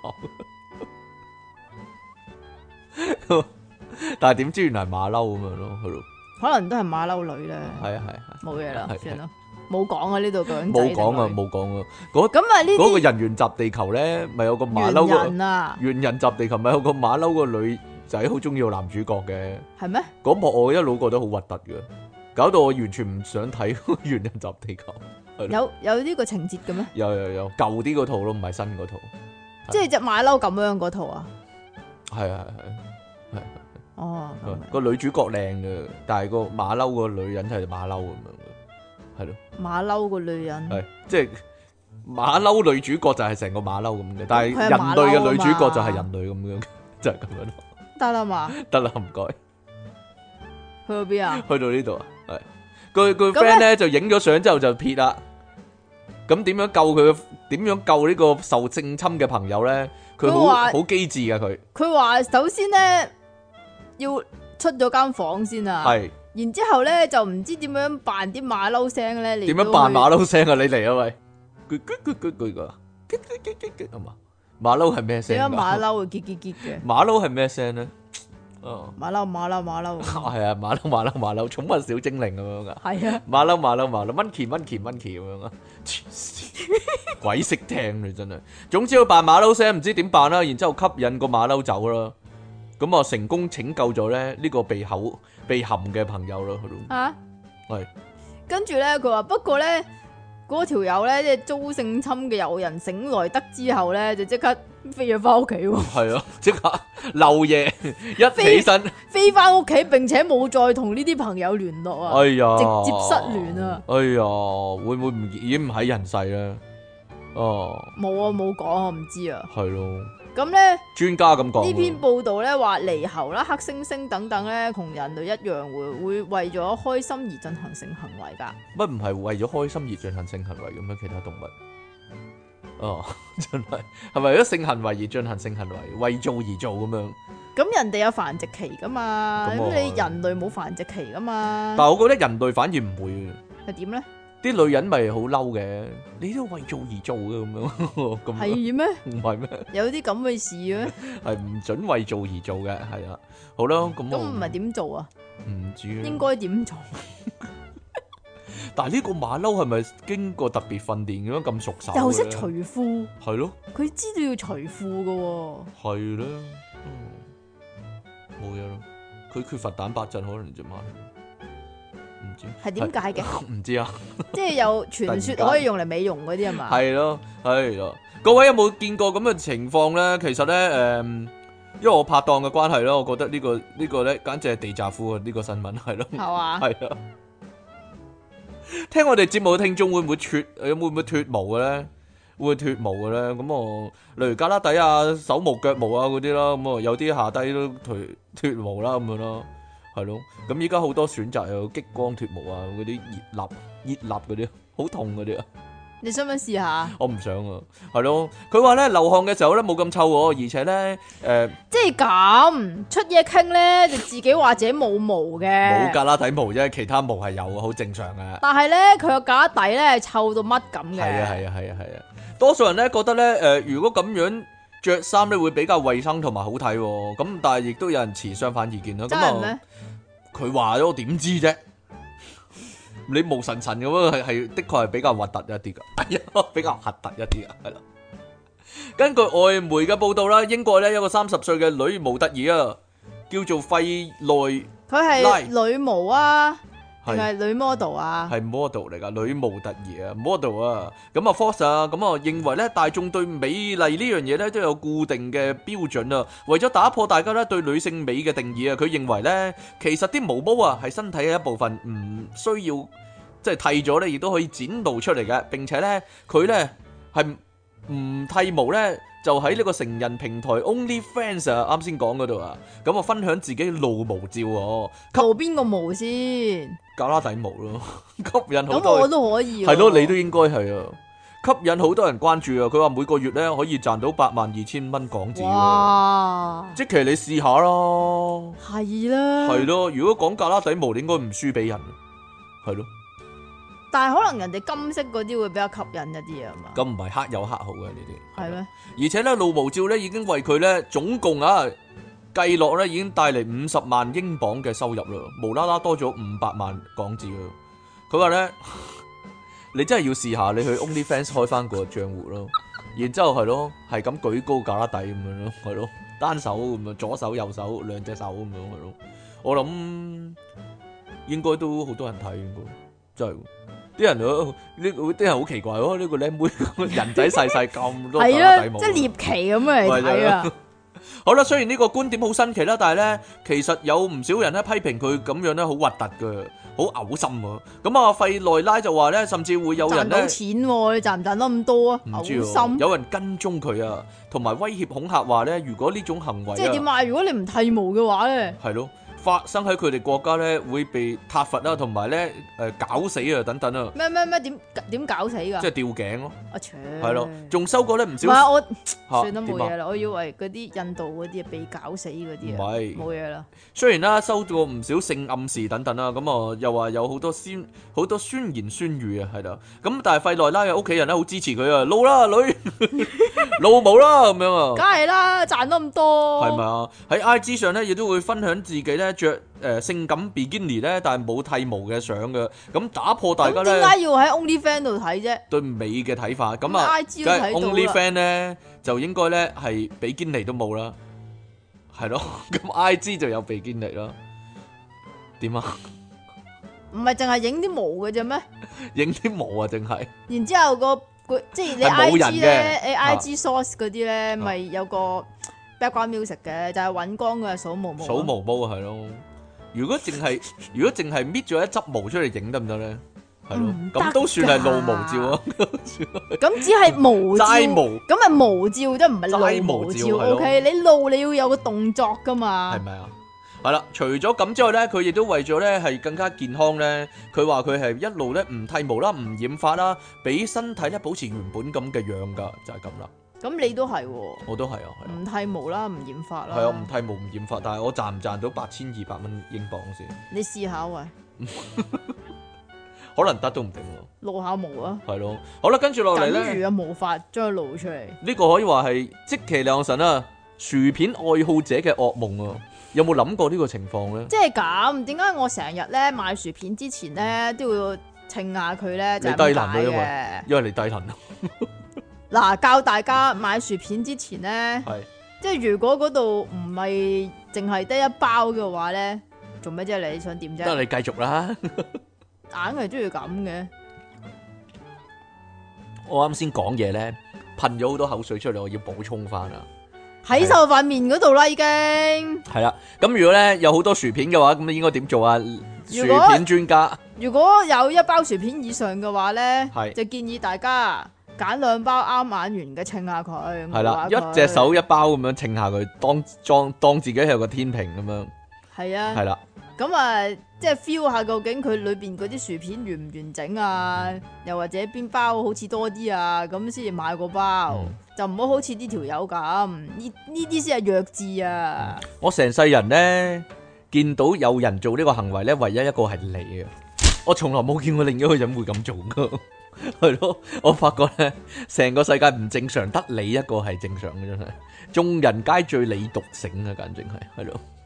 啊，但係點知原來係馬騮咁樣咯，係咯。 可能都係馬騮女咧。 係啊係啊， 冇嘢啦， 係算啦，冇講啊呢度講冇講啊冇講啊。嗰咁啊呢嗰個啲人猿襲地球咧，咪有個馬騮個猿人啊， 猿人襲地球咪有個馬騮個女仔好中意個男主角嘅。 係咩？ 嗰幕我一路覺得好核突嘅，搞到我完全唔想睇《猿人襲地球》。 有有呢個情節嘅咩？ 有有有舊啲嗰套咯，唔係新嗰套。 即係只馬騮咁樣嗰套啊？ 係啊係係哦，咁係樣個女主角靚嘅，但係個馬騮個女人係馬騮咁樣嘅，係咯， 馬騮個女人係即係馬騮女主角就係成個馬騮咁嘅，但係佢係人類嘅馬騮啊女主角就係嘛人類咁樣嘅，就係咁樣咯。 得啦嘛？ 得啦，唔該。 去到邊啊？ 去到呢度啊，係佢佢咁咧 friend 咧就影咗相之後就撇啦。咁點樣救佢？點樣救呢個受性侵嘅朋友咧？佢好佢話好機智噶佢， 佢話首先咧要出咗間房先啊， 係然之後咧就唔知點樣扮啲馬騮聲咧嚟。 點樣扮馬騮聲啊？你嚟啊喂！佢佢佢佢佢個，係嘛？馬騮係咩聲㗎？ 點解馬騮會結結結嘅？ 馬騮係咩聲咧？哦， 馬騮馬騮馬騮， 係啊，馬騮馬騮馬騮，寵物小精靈咁樣噶。 係啊， 馬騮馬騮馬騮，monkey monkey monkey 咁樣啊！鬼識聽你真係。總之要扮馬騮聲，唔知點扮啦，然之後吸引個馬騮走啦。咁啊，成功拯救咗咧呢個被口被含嘅朋友啦。 啊， 係跟住咧佢話不過咧嗰條友咧即係遭性侵嘅友人醒來得之後咧就即刻飛咗翻屋企喎， 係啊，即刻漏夜一起身， 飛翻屋企並且冇再同呢啲朋友聯絡啊， 哎呀， 直接失聯啊！ 哎呀，會唔會唔已經唔喺人世咧？哦， 冇啊冇講啊，唔知啊。 係咯， 咁咧專家咁講呢篇報道咧話獼猴啦、黑猩猩等等咧，同人類一樣會會為咗開心而進行性行為噶。 乜唔係為咗開心而進行性行為咁咩？其他動物？哦，真係係咪為咗性行為而進行性行為，為做而做咁樣？ 咁人哋有繁殖期噶嘛，咁咁我你人類冇繁殖期噶嘛？ 但係我覺得人類反而唔會嘅， 係點咧？ 啲女人咪好嬲嘅，你都為做而做嘅咁樣，咁係咩？ 唔係咩？ 有啲咁嘅事嘅咩？ 係唔准為做而做嘅，係啊，好啦，咁我咁唔係點做啊？ 唔知啊應該點做？ 但係呢個馬騮係咪經過特別訓練咁樣咁熟手？ 又識除褲， 係咯， 佢知道要除褲噶喎。 係啦，冇嘢咯，佢缺乏蛋白質可能隻馬騮，唔知係點解嘅？ 唔知啊， 即係有傳說可以用嚟美容嗰啲係嘛？ 係咯，係咯，各位有冇見過咁嘅情況咧？其實咧，誒，因為我拍檔嘅關係啦，我覺得呢個呢個咧，簡直係地炸夫啊！呢個新聞係咯， 係嘛？ 係啊。聽我哋節目嘅聽眾會唔會脱？有會唔會脱毛嘅咧？會脱毛嘅咧？咁我例如胳肋底啊、手毛、腳毛啊嗰啲啦，咁啊有啲下低都脱脱毛啦咁樣咯，係咯。咁依家好多選擇，有激光脱毛啊，嗰啲熱蠟、熱蠟嗰啲，好痛嗰啲啊。 你想唔想試下？ 我唔想啊，係咯。佢話咧流汗嘅時候咧冇咁臭喎，而且咧誒，呃、 即係咁出嘢傾咧，就自己或者冇毛嘅， 冇胳肋底毛啫，其他毛係有嘅，好正常嘅。 但係咧佢個胳肋底咧係臭到乜咁嘅。 係啊係啊係啊係啊！多數人咧覺得咧誒、呃，如果咁樣着衫咧會比較衛生同埋好睇喎，咁但係亦都有人持相反意見啦。咁啊， 佢話咗，我點知啫？你無神神咁樣係係的確係比較核突一啲噶，比較核突一啲啊，係啦。根據外媒嘅報道啦，英國咧一個三十歲嘅女模特兒啊，叫做費內， 佢係女模啊，定係女 model 啊？ 係 model 嚟噶，女模特兒啊 ，model 啊。咁啊 Fox 啊，咁啊認為咧大眾對美麗呢樣嘢咧都有固定嘅標準啊。為咗打破大家咧對女性美嘅定義啊，佢認為咧其實啲毛毛啊係身體嘅一部分，唔需要即係剃咗咧，亦都可以展露出嚟嘅。並且咧佢咧係唔剃毛咧，就喺呢個成人平台 OnlyFans 啊，啱先講嗰度啊，咁啊分享自己露毛照喎。 露邊個毛先？ 格拉底毛咯，吸引好多。 咁我都可以。 係咯，你都應該係啊，吸引好多人關注啊。佢話每個月咧可以賺到八萬二千蚊港紙。哇！即其你試下咯。 係啦。 係咯，如果講格拉底毛，你應該唔輸俾人。係咯。 但係可能人哋金色嗰啲會比較吸引一啲啊嘛。 咁唔係黑有黑好嘅呢啲。係咩？ 而且咧露毛照咧已經為佢咧總共啊計落咧已經帶嚟五十萬英鎊嘅收入啦，無啦啦多咗五百萬港紙啦。佢話咧，你真係要試下，你去 OnlyFans 開翻個賬戶咯，然之後係咯，係咁舉高架底咁樣咯，係咯，單手咁樣，左手右手兩隻手咁樣係咯。我諗應該都好多人睇，應該真係。啲人啊，呢啲人好奇怪咯，呢個靚妹人仔細細咁多架底毛， 即係獵奇咁嚟睇啊！ 好啦，雖然呢個觀點好新奇啦，但係咧，其實有唔少人咧批評佢咁樣咧好核突嘅，好嘔心啊！咁啊，費內拉就話咧，甚至會有人咧賺到錢喎，你賺唔賺得咁多啊？ 唔知啊，有人跟蹤佢啊，同埋威脅恐嚇話咧，如果呢種行為即係點啊？如果你唔剃毛嘅話咧， 係咯。發生喺佢哋國家咧，會被撻伐啦，同埋咧誒搞死啊等等啊！ 咩咩咩點點搞死㗎？ 即係吊頸咯， 啊切！ 係咯，仲收過咧唔少。 唔係我算得冇嘢啦，我以為嗰啲印度嗰啲被搞死嗰啲啊，唔係冇嘢啦。 雖然啦，收過唔少性暗示等等啦，咁啊又話有好多宣好多宣言宣語啊，係啦。咁但係費內拉嘅屋企人咧好支持佢啊，露啦女，露毛啦咁樣啊。 梗係啦，賺得咁多。 係咪啊？喺 I G 上咧亦都會分享自己咧着誒性感比基尼咧，但係冇剃毛嘅相嘅，咁打破大家咧點解要喺 OnlyFans 度睇啫？ 對美嘅睇法，咁啊 I G 都睇到啦。 OnlyFans 咧就應該咧係比基尼都冇啦，係咯，咁 I G 就有比基尼啦。點啊？唔係淨係影啲毛嘅啫咩？ 影啲毛啊，淨係。然之後個個即係你 I G 咧，你 I G source 嗰啲咧，咪有個 background music 嘅，就係揾光嘅數毛毛。 數毛毛係咯。如果淨係如果淨係搣咗一執毛出嚟影得唔得咧？係咯，咁都算係露毛照啊。 咁只係毛照， 齋毛， 咁係毛照，即係唔係露毛照。O K，你露你要有個動作噶嘛？ 係咪啊？係啦，除咗咁之外咧，佢亦都為咗咧係更加健康咧，佢話佢係一路咧唔剃毛啦，唔染髮啦，俾身體咧保持原本咁嘅樣噶，就係咁啦。咁你都係， 我都係啊， 唔剃毛啦，唔染髮啦。 係啊，唔剃毛唔染髮，但係我賺唔賺到八千二百蚊英鎊先？你試下喂， 可能得都唔定喎。 露下毛啊！ 係咯，好啦，跟住落嚟咧， 緊如嘅毛髮將佢露出嚟。 呢個可以話係積淇離岸神啊，薯片愛好者嘅噩夢啊！有冇諗過呢個情況咧？ 即係咁，點解我成日咧買薯片之前咧都要稱下佢咧？就係咁解嘅， 因為你低能啊！ 嗱，教大家買薯片之前咧， 係即係如果嗰度唔係淨係得一包嘅話咧，做咩啫？你想點啫？ 得你繼續啦， 硬係中意咁嘅。 我啱先講嘢咧，噴咗好多口水出嚟，我要補充翻啊！ 喺手塊面嗰度啦，已經係啦。咁如果咧有好多薯片嘅話，咁你應該點做啊？薯片專家， 如果有一包薯片以上嘅話咧， 係就建議大家揀兩包啱眼緣嘅稱下佢。 係啦，一隻手一包咁樣稱下佢，當當當自己係個天平咁樣。係啊，係啦。 咁啊，即係 feel 下究竟佢裏邊嗰啲薯片完唔完整啊？又或者邊包好似多啲啊？咁先至買個包，嗯、就唔好好似呢條友咁。呢呢啲先係弱智啊！ 嗯、我成世人咧見到有人做呢個行為咧，唯一一個係你啊！我從來冇見過另一個人會咁做噶，係咯？我發覺咧，成個世界唔正常，得你一個係正常嘅，真係眾人皆醉你獨醒啊！簡直係，係咯。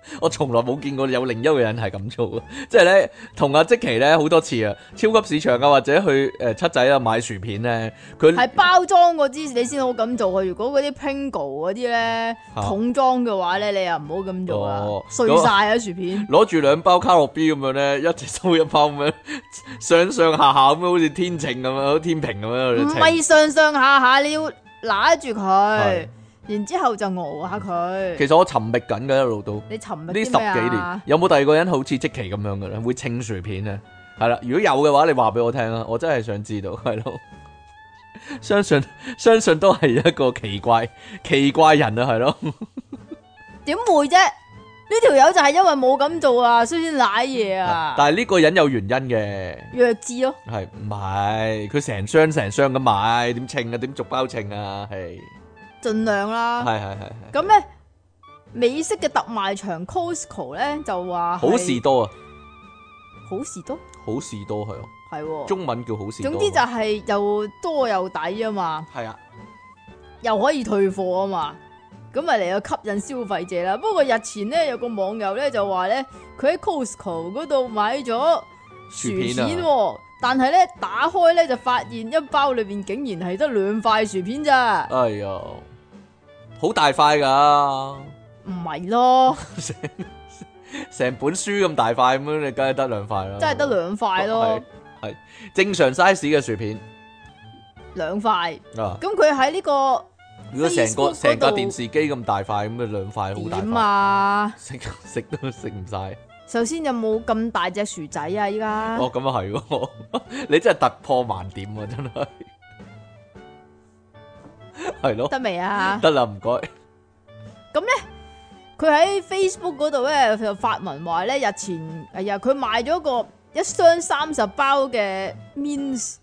我從來冇見過有另一個人係咁做啊！即係咧，同阿積淇咧好多次啊，超級市場啊或者去誒七仔啊買薯片咧，佢係包裝嗰啲你先好咁做啊！如果嗰啲 Pringle 嗰啲咧桶裝嘅話咧，你又唔好咁做啊！碎晒啊薯片， 攞住兩包卡樂 B 咁樣咧，一直收一包咁樣，上上下下咁樣，好似天秤咁樣，好似天平咁樣。 唔係上上下下，你要拿住佢。然之後就熬下佢。 其實我尋覓緊嘅一路都。 你尋覓呢十幾年有冇第二個人好似積淇咁樣嘅咧？會稱薯片咧？係啦，如果有嘅話，你話俾我聽啊！我真係想知道，係咯。相信相信都係一個奇怪奇怪人啊，係咯。 點會啫？呢條友就係因為冇咁做啊，所以先瀨嘢啊。 但係呢個人有原因嘅。 弱智咯。 係唔係？佢成箱成箱咁買，點稱啊？點逐包稱啊？係。 盡量啦， 係係係係。 咁咧，美式嘅特賣場 Costco 咧就話好事多啊， 好事多， 好事多係啊， 係中文叫好事多。 總之就係又多又抵啊嘛， 係啊， 又可以退貨啊嘛，咁咪嚟到吸引消費者啦。不過日前咧有個網友咧就話咧，佢喺 Costco 嗰度買咗薯片，啊、但係咧打開咧就發現一包裏邊竟然係得兩塊薯片咋。 哎呀！好大塊噶， 唔係咯， 成成本書咁大塊咁樣，你梗係得兩塊啦， 真係得兩塊咯， 係正常 size 嘅薯片， 兩塊。 啊， 咁佢喺呢個， 如果成個成架電視機咁大塊，咁咪兩塊好大塊。點啊？食食都食唔晒。 首先有冇咁大隻薯仔啊？依家哦，咁啊係，你真係突破盲點啊！真係。係咯， 得未啊？ 得啦，唔該。 咁咧，佢喺 Facebook 嗰度咧就發文話咧，日前哎呀，佢買咗個一箱三十包嘅 Minis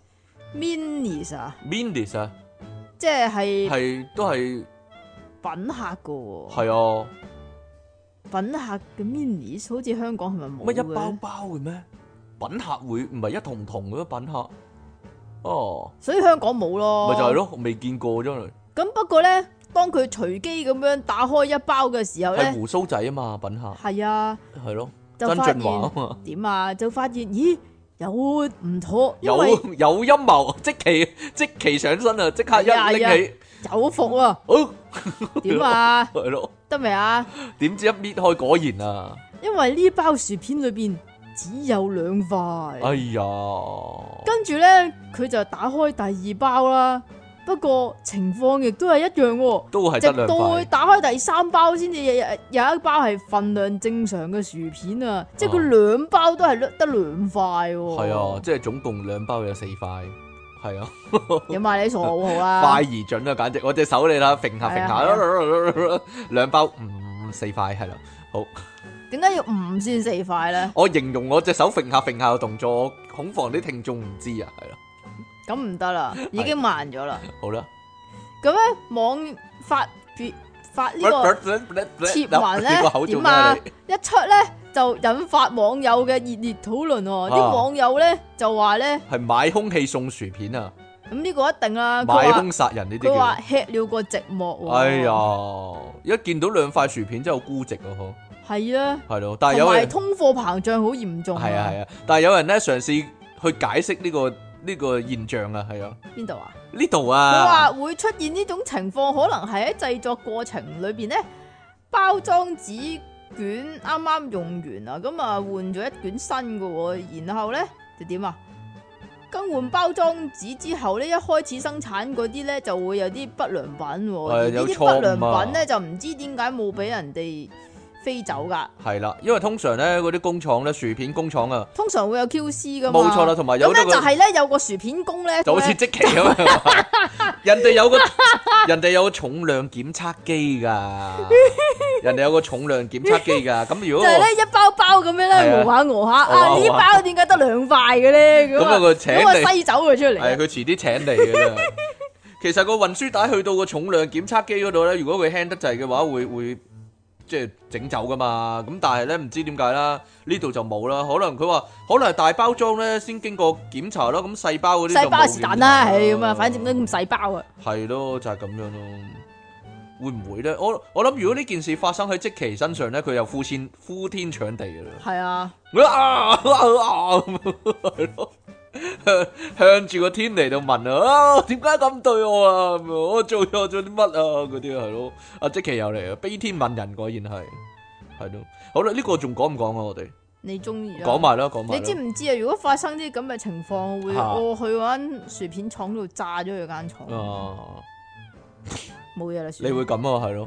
Minis 啊 ，Minis 啊， 即係係都係品客噶喎。 係啊， 品客嘅 Minis 好似香港係咪冇？ 乜一包包嘅咩？品客會唔係一筒筒嘅品客？哦， 所以香港冇咯， 咪就係咯，未見過真係。 咁不過咧，當佢隨機咁樣打開一包嘅時候咧， 係鬍鬚仔啊嘛，品客係啊， 係咯， 就曾俊華啊嘛，點啊？就發現咦，有唔妥， 有有陰謀，即期即期上身啊，即刻一拎起， 有伏啊，點啊？ 係咯， 得未啊？ 點知一搣開果然啊， 因為呢包薯片裏邊只有兩塊， 哎呀， 跟住咧佢就打開第二包啦。不過情況亦都係一樣， 都係得兩塊。直到佢打開第三包先至有有一包係份量正常嘅薯片啊！即係佢兩包都係得兩塊。 係啊，即係總共兩包有四塊。係啊， 有埋你傻好好啊！ 快而準啊，簡直我隻手你啦，揈下揈下，兩包五四塊係啦，好。 點解要五先四塊咧？ 我形容我隻手揈下揈下嘅動作，我恐防啲聽眾唔知啊，係啦。 咁唔得啦，已經慢咗啦。 好啦， 咁咧網發發呢個貼文咧點啊？一出咧就引發網友嘅熱烈討論喎。啲網友咧就話咧係買空氣送薯片啊！ 咁呢個一定啦， 買空殺人呢啲。 佢話吃了個寂寞。 哎呀，一見到兩塊薯片真係好孤寂啊！嗬。 係啊。 係咯，但係有人通貨膨脹好嚴重。 係啊係啊，但係有人咧嘗試去解釋呢個。呢個現象啊，係啊， 邊度啊？ 呢度啊， 佢話會出現呢種情況，可能係喺製作過程裏邊咧，包裝紙卷啱啱用完啊，咁啊換咗一卷新嘅，然後咧就點啊？更換包裝紙之後咧，一開始生產嗰啲咧就會有啲不良品，而呢啲不良品咧就唔知點解冇俾人哋飛走噶，係啦，因為通常咧嗰啲工廠咧，薯片工廠啊， 通常會有 Q C 噶嘛， 冇錯啦，同埋有咁咧就係咧有個薯片工咧， 就好似積淇咁樣，人哋有個人哋有個重量檢測機噶，人哋有個重量檢測機噶，咁如果就係咧一包包咁樣咧，熬下熬下，啊呢包點解得兩塊嘅咧？咁啊佢請你西走佢出嚟， 係佢遲啲請嚟嘅啫。其實個運輸帶去到個重量檢測機嗰度咧，如果佢輕得滯嘅話，會會。即係整走噶嘛，咁但係咧唔知點解啦，呢度就冇啦。可能佢話可能係大包裝咧先經過檢查咯，咁細包嗰啲就冇。 細包是但啦，係咁啊，反正都咁細包啊。 係咯，就係咁樣咯。 會唔會咧？我我諗如果呢件事發生喺積淇身上咧，佢又呼天呼天搶地噶啦。 係啊， 係咯，向住個天嚟到問啊，點解咁對我啊？我做錯咗啲乜啊？嗰啲係咯，阿積淇又嚟啊，悲天憫人果然係，係咯。好啦，呢個仲講唔講啊？我哋你中意啊？ 講埋啦，講埋。 你知唔知啊？如果發生啲咁嘅情況，會我去嗰間薯片廠度炸咗佢間廠。 啊， 冇嘢啦， 你會咁啊？係咯。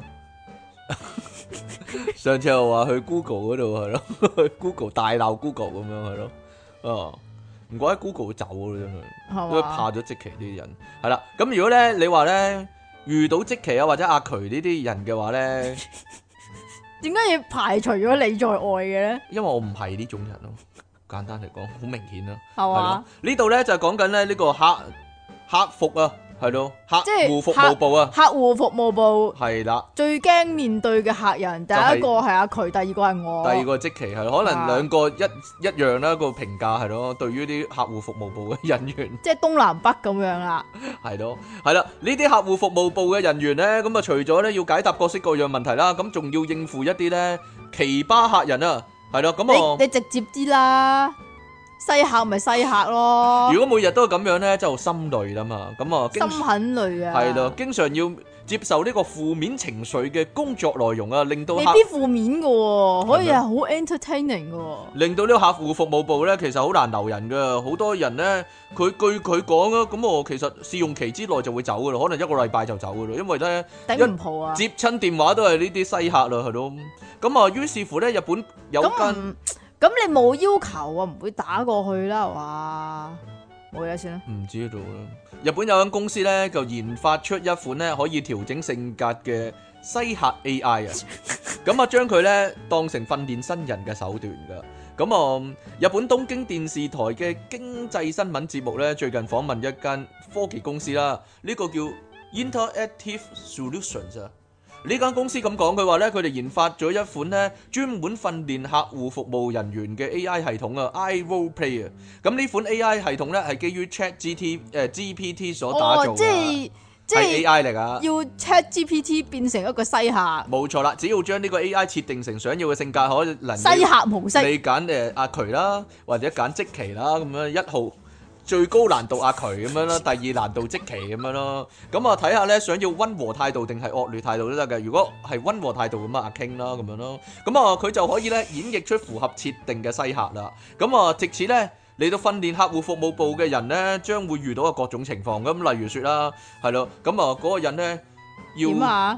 上次又話去 Google 嗰度係咯，去 Google 大鬧 Google 咁樣係咯。啊，唔怪得 Google 走咯，真係，因為怕咗積淇啲人。係啦，咁如果咧你話咧遇到積淇啊或者阿渠呢啲人嘅話咧， 點解要排除咗你在外嘅咧？ 因為我唔係呢種人咯，簡單嚟講，好明顯啦， 係嘛？ 呢度咧就係講緊咧呢個客客服啊。係咯，客戶服務部啊， 客戶服務部係啦， 最驚面對嘅客人，第一個係阿渠，第二個係我， 第二個積淇係，可能兩個一一樣啦，個評價係咯，對於啲客戶服務部嘅人員， 即係東南北咁樣啦， 係咯，係啦，呢啲客戶服務部嘅人員咧，咁啊除咗咧要解答各式各樣問題啦，咁仲要應付一啲咧奇葩客人啊，係咯，咁啊， 你你直接啲啦。西客咪西客咯， 如果每日都係咁樣咧，就心累啦嘛，咁啊， 心很累啊， 係咯，經常要接受呢個負面情緒嘅工作內容啊，令到未必負面嘅，可以係好 entertaining 嘅， 令到呢個客戶服務部咧，其實好難留人噶，好多人咧，佢據佢講啊，咁我其實試用期之內就會走噶啦，可能一個禮拜就走噶啦，因為咧頂唔蒲啊， 接親電話都係呢啲西客啦，係咯，咁啊，於是乎咧，日本有間。 咁你冇要求啊，唔會打過去啦，係嘛？冇嘢算啦。唔知道啦。日本有間公司咧，就研發出一款咧可以調整性格嘅西客 A I 啊。咁啊，將佢咧當成訓練新人嘅手段噶。咁啊，日本東京電視台嘅經濟新聞節目咧，最近訪問一間科技公司啦，呢個叫 Interactive Solutions 啊。呢間公司咁講，佢話咧，佢哋研發咗一款咧專門訓練客戶服務人員嘅 A I 系統啊 iRoleplay 啊。咁呢款 A I 系統咧係基於 ChatGPT 誒 G P T 所打造嘅， 哦，即係即係 A I 嚟噶。 要 ChatGPT 變成一個西客， 冇錯啦，只要將呢個 A I 設定成想要嘅性格，可能西客模式， 你揀誒阿渠啦，或者揀積淇啦，咁樣一號。最高難度阿渠咁樣啦，第二難度積淇咁樣咯，咁啊睇下咧，想要溫和態度定係惡劣態度都得嘅。如果係溫和態度咁啊，阿 King 啦咁樣咯，咁啊佢就可以咧演繹出符合設定嘅西客啦。咁啊，藉此咧嚟到訓練客戶服務部嘅人咧，將會遇到嘅各種情況。咁例如説啦，係咯，咁啊嗰個人咧要點啊？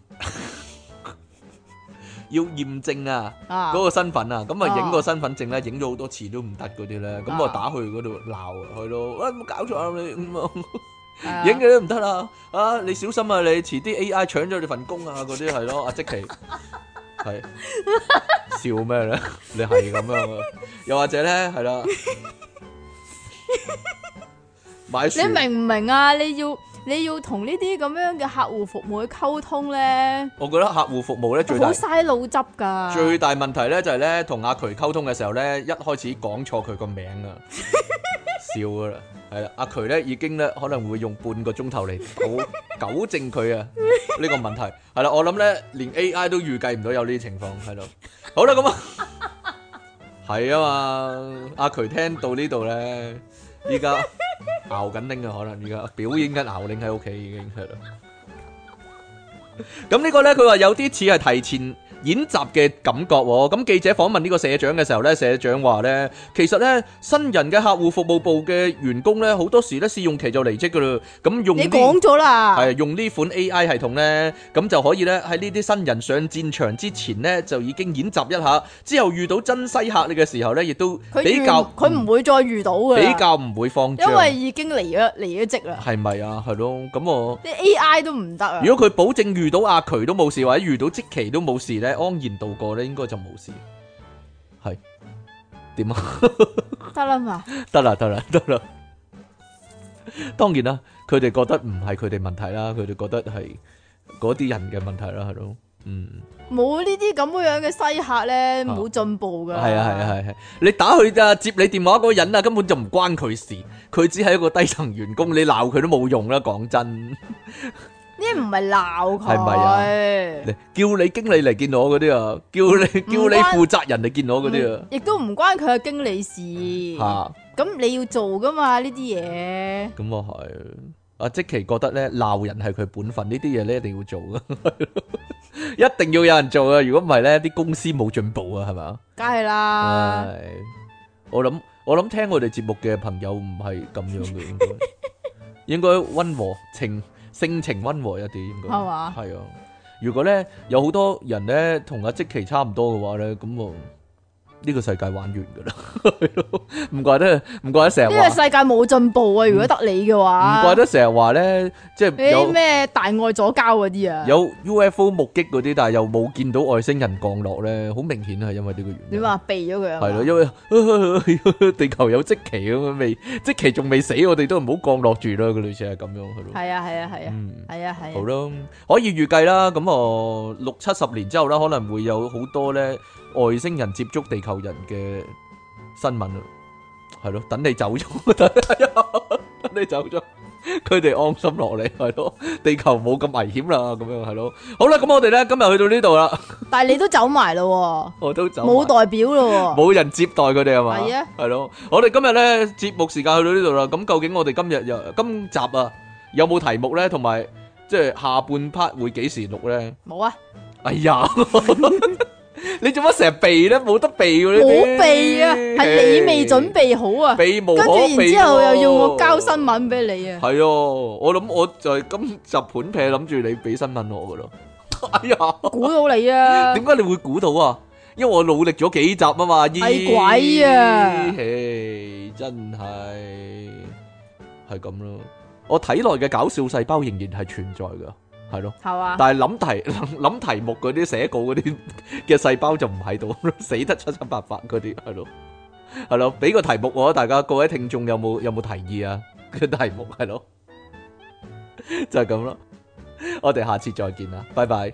要驗證啊，嗰、啊、個身份啊，咁啊影個身份證咧，影咗好多次都唔得嗰啲咧，咁啊打去嗰度鬧佢咯，啊冇搞錯啊你，影嘅都唔得啦，啊你小心啊你，遲啲 A I 搶咗你份工啊嗰啲係咯，阿積淇係笑咩咧？你係咁樣，又或者咧係啦，買樹，你明唔明啊？你要。你要同呢啲咁樣嘅客戶服務去溝通咧，我覺得客戶服務咧最大好嘥腦汁噶。最大問題咧就係咧同阿渠溝通嘅時候咧，一開始講錯佢個名啊，笑噶啦，係啦，阿渠咧已經咧可能會用半個鐘頭嚟糾糾正佢啊呢個問題，係啦，我諗咧連 A I 都預計唔到有呢啲情況喺度。好啦，咁啊係啊嘛，阿渠聽到呢度咧，依家。熬緊鈴啊，可能而家表演緊熬鈴喺屋企已經係啦。咁呢個咧，佢話有啲似係提前演習嘅感覺喎。咁記者訪問呢個社長嘅時候咧，社長話咧，其實咧新人嘅客戶服務部嘅員工咧，好多時咧試用期就離職噶啦。咁用你講咗啦，係用呢款 A I 系統咧，咁就可以咧喺呢啲新人上戰場之前咧，就已經演習一下。之後遇到真西客你嘅時候咧，亦都比較佢唔會再遇到嘅，比較唔會放張，因為已經離咗離咗職啦。係咪啊？係咯，咁我啲 A I 都唔得啊。如果佢保證遇到阿渠都冇事，或者遇到積淇都冇事咧，安然度過咧，應該就冇事。係點啊？得啦嘛？得啦，得啦，得啦。當然啦，佢哋覺得唔係佢哋問題啦，佢哋覺得係嗰啲人嘅問題啦，係咯。嗯，冇呢啲咁樣嘅西客咧，冇進步噶。係啊，係啊，係係。你打去啊，接你電話嗰個人啊，根本就唔關佢事，佢只係一個低層員工，你鬧佢都冇用啦。講真。 呢唔係鬧佢， 係咪啊？叫你經理嚟見我嗰啲啊，叫你叫你負責人嚟見我嗰啲啊， 亦都唔關佢嘅經理事。 吓，咁你要做噶嘛呢啲嘢？ 咁啊係，阿積淇覺得咧鬧人係佢本分，呢啲嘢咧一定要做噶，一定要有人做啊！如果唔係咧，啲公司冇進步啊，係咪啊？ 梗係啦。 我諗我諗聽我哋節目嘅朋友唔係咁樣嘅，應該應該溫和情性情溫和一啲，應該係嘛？係啊。如果咧有好多人咧同阿積淇差唔多嘅話咧，咁我呢個世界玩完噶啦，唔怪得唔怪得成日話呢個世界冇進步啊！如果得你嘅話，唔怪得成日話咧，即係有咩大愛左膠嗰啲啊，有 U F O 目擊嗰啲，但係又冇見到外星人降落咧，好明顯係因為呢個原因。你話避咗佢啊？係咯，因為地球有積淇咁樣未，積淇仲未死，我哋都唔好降落住啦。佢類似係咁樣，係咯。係啊，係啊，係啊，係啊，係。好咯，可以預計啦。咁我六七十年之後啦，可能會有好多咧。外星人接觸地球人嘅新聞啊，係咯，等你走咗，等你走咗，佢哋安心落嚟，係咯，地球冇咁危險啦，咁樣係咯。好啦，咁我哋咧今日去到呢度啦。但係你都走埋咯，我都走，冇代表咯，冇人接待佢哋係嘛？係啊，係咯。我哋今日咧節目時間去到呢度啦。咁究竟我哋今日又今集啊有冇題目咧？同埋即係下半 part 會幾時錄咧？冇啊。哎呀！你做乜成日避咧？冇得避嘅呢啲，冇避啊，係你未準備好啊，避無可避。跟住然之後又要我交新聞俾你啊。係啊，我諗我就係今集盤劈諗住你俾新聞我噶咯。哎呀，估到你啊？點解你會估到啊？因為我努力咗幾集啊嘛。係鬼啊！嘿，真係係咁咯。我體內嘅搞笑細胞仍然係存在噶。係咯，係啊，但係諗題諗題目嗰啲寫稿嗰啲嘅細胞就唔喺度，死得七七八八嗰啲，係咯，係咯，俾個題目我，大家各位聽眾有冇有冇提議啊？個題目係咯，就係咁咯，我哋下次再見啦，拜拜。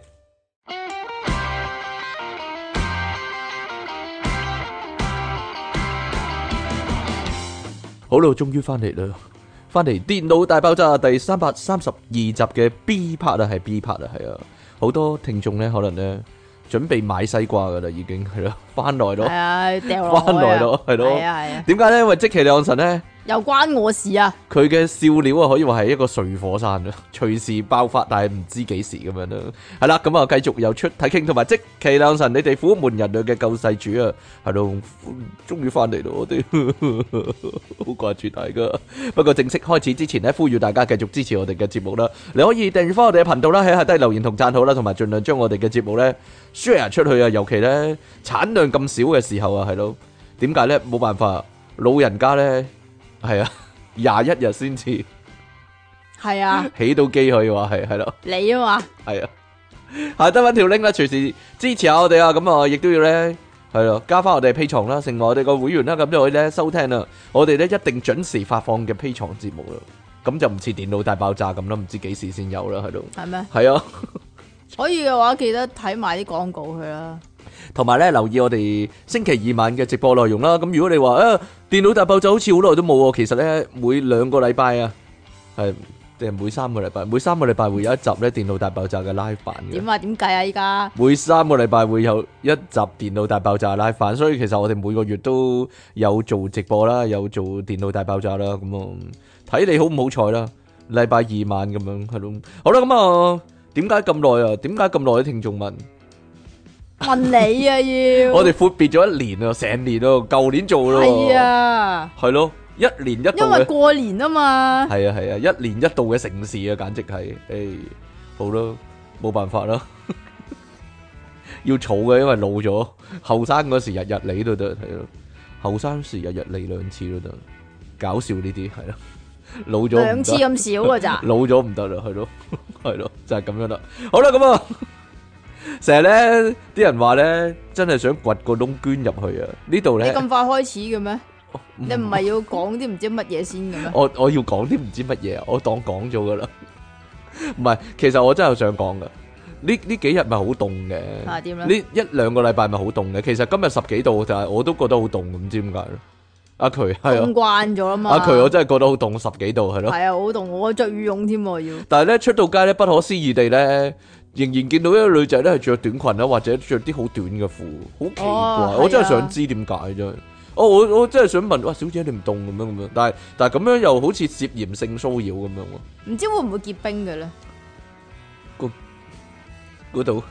好啦，終於翻嚟啦。翻嚟電腦大爆炸第三百三十二集嘅 B part 啊，係 B part 啊，係啊，好多聽眾咧可能咧準備買西瓜噶啦，已經係咯，翻來咯，係啊，掉落翻來咯，係咯，係啊，係啊，點解咧？因為積淇離岸神咧。又關我事啊！佢嘅笑料啊，可以話係一個睡火山啊，隨時爆發，但係唔知幾時咁樣啦。係啦，咁啊，繼續有出體 king同埋積淇離岸神，你哋苦悶人類嘅救世主啊，係咯，終於翻嚟咯，我哋好掛住大家。不過正式開始之前咧，呼籲大家繼續支持我哋嘅節目啦。你可以訂閱翻我哋嘅頻道啦，喺下低留言同讚好啦，同埋盡量將我哋嘅節目咧 share 出去啊。尤其咧產量咁少嘅時候啊，係咯，點解咧？冇辦法，老人家咧。係啊，廿一日先至係啊，起到機可以話係係咯，你啊嘛，係啊，下得搵條 link 啦，隨時支持下我哋啊，咁啊，亦都要咧係咯，加翻我哋 Patreon啦，成為我哋個會員啦，咁就可以咧收聽啦，我哋咧一定準時發放嘅 Patreon節目啦，咁就唔似電腦大爆炸咁啦，唔知幾時先有啦，係咯，係咩？係啊，可以嘅話記得睇埋啲廣告佢啦。同埋咧，留意我哋星期二晚嘅直播內容啦。咁如果你話啊，電腦大爆炸好似好耐都冇喎，其實咧每兩個禮拜啊，係定係每三個禮拜，每三個禮拜會有一集咧電腦大爆炸嘅 live 版嘅。點啊？點計啊？依家每三個禮拜會有一集電腦大爆炸 live 版，所以其實我哋每個月都有做直播啦，有做電腦大爆炸啦。咁啊，睇你好唔好彩啦。禮拜二晚咁樣係咯。好啦，咁啊，點解咁耐啊？點解咁耐啲聽眾問？問你啊要，我哋闊別咗一年啊，成年咯，舊年做咯，係啊，係咯，一年一度，因為過年啊嘛，係啊係啊，一年一度嘅盛事啊，簡直係，誒，好咯，冇辦法啦，要儲嘅，因為老咗，後生嗰時日日嚟都得，係咯，後生時日日嚟兩次都得，搞笑呢啲係咯，老咗兩次咁少噶咋，老咗唔得啦，係咯，係咯，就係咁樣啦，好啦，咁啊。成日咧，啲人話咧，真係想掘個窿捐入去啊！呢度咧，你咁快開始嘅咩？你唔係要講啲唔知乜嘢先嘅咩？我我要講啲唔知乜嘢啊！我當講咗噶啦，唔係，其實我真係想講噶。呢呢幾日咪好凍嘅，啊點咧？呢一兩個禮拜咪好凍嘅。其實今日十幾度，就係我都覺得好凍，唔知點解咯。 阿渠係啊， 凍慣咗啦嘛。 阿渠我真係覺得好凍，十幾度係咯。 係啊，好凍，我着羽絨添喎要。 但係咧出到街咧，不可思議地咧，仍然見到一個女仔咧係着短裙啦，或者着啲好短嘅褲，好奇怪。 哦、 我真係想知點解真係。哦，我我真係想問，哇，小姐你唔凍咁樣咁樣？但係但係咁樣又好似涉嫌性騷擾咁樣喎。 唔知會唔會結冰嘅咧？ 嗰度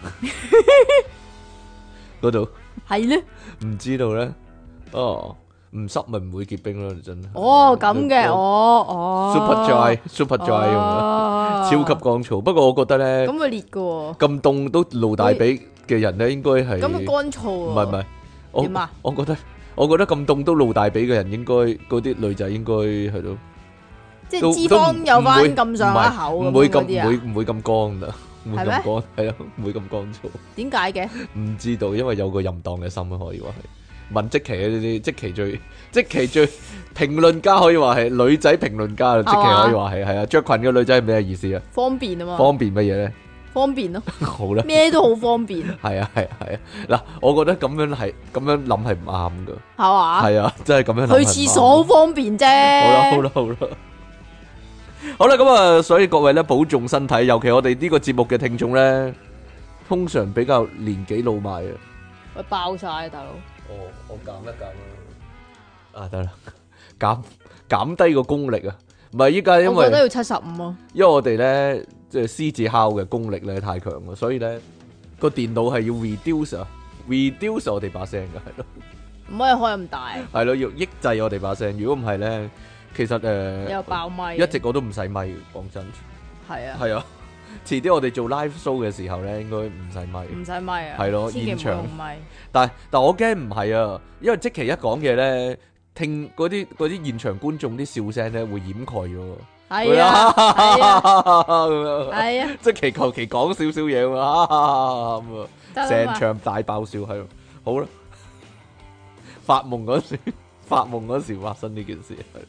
嗰度係咧， 唔知道咧。哦，唔濕咪唔會結冰咯，真係。 哦咁嘅，哦哦。 Super dry，super dry 咁樣，超級乾燥。不過我覺得咧， 咁會裂嘅喎。 咁凍都露大髀嘅人咧，應該係咁會乾燥。唔係唔係，我點啊？ 我覺得我覺得咁凍都露大髀嘅人，應該嗰啲女仔應該係咯， 即係脂肪有翻咁上下口咁唔會咁嗰啲啊？ 唔會唔會咁乾啊？唔會咁乾，係啊，唔會咁乾燥。 點解嘅？ 唔知道，因為有個淫蕩嘅心啊，可以話係。問積淇啊呢啲，積淇最積淇最評論家可以話係女仔評論家，積淇可以話係係啊。着裙嘅女仔係咩意思啊？ 方便啊嘛。 方便乜嘢咧？ 方便咯。 好啦， 咩都好方便。 係啊係啊係啊。嗱，我覺得咁樣係咁樣諗係唔啱噶。 係嘛？ 係啊，真係咁樣諗。 去廁所好方便啫。 好啦好啦好啦。好啦，咁啊，所以各位咧保重身體，尤其我哋呢個節目嘅聽眾咧，通常比較年紀老邁啊。 喂，爆晒啊，大佬！ 哦，我減一減啦。啊，得啦，減減低個功力啊。唔係依家因為我覺得要七十五啊。 因為我哋咧即係獅子敲嘅功力咧太強啦，所以咧個電腦係要 reduce 啊，reduce 我哋把聲嘅係咯。 唔可以開咁大。 係咯，要抑制我哋把聲。如果唔係咧，其實誒， 有爆咪， 一直我都唔使咪，講真。 係啊。 係啊，遲啲我哋做 live show 嘅時候咧，應該唔使咪。 唔使咪啊。 係咯， 千祈唔好現場用咪。 但係但係我驚唔係啊，因為積淇一講嘢咧，聽嗰啲嗰啲現場觀眾啲笑聲咧會掩蓋咗。 係啊，係啊， 咁樣係啊， 積淇求其講少少嘢咁啊，咁啊，成場大爆笑係咯，好啦，發夢嗰時，發夢嗰時發生呢件事係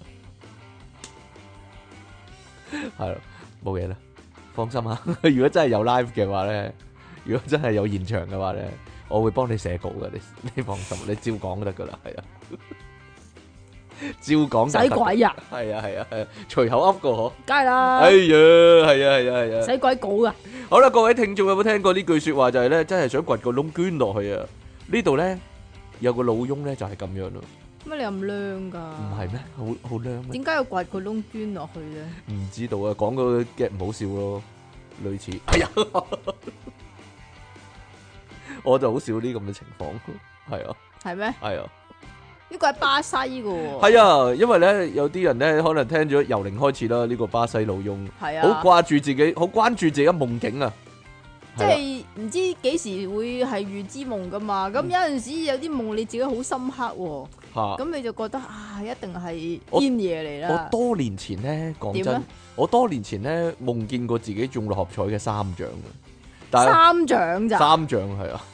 咯，係咯，冇嘢啦，放心啊。如果真係有 live 嘅話咧，如果真係有現場嘅話咧，我會幫你寫稿噶，你你放心，你照講就得噶啦，係啊。照講使鬼啊！ 係啊係啊係啊，隨口噏過嗬， 梗係啦。 哎呀，係啊係啊係啊， 使鬼稿啊！ 好啦，各位聽眾有冇聽過呢句說話？就係咧，真係想掘個窿捐落去啊！呢度咧有個老翁咧就係咁樣咯。 乜你咁靚噶？ 唔係咩？好好靚咩？ 點解要掘個窿捐落去咧？ 唔知道啊，講個 get 唔好笑咯，類似。哎呀，我就好少呢咁嘅情況，係啊。 係咩？ 係啊。 呢個係巴西嘅喎。 係啊，因為咧有啲人咧可能聽咗由零開始啦，呢個巴西老翁， 係啊， 好掛住自己，好關注自己嘅夢境啊。 即係唔知幾時會係預知夢噶嘛？咁有陣時有啲夢你自己好深刻喎，咁你就覺得啊，一定係堅嘢嚟啦。 我多年前咧，講真，我多年前咧夢見過自己中六合彩嘅三獎啊，但係三獎咋？ 三獎係啊。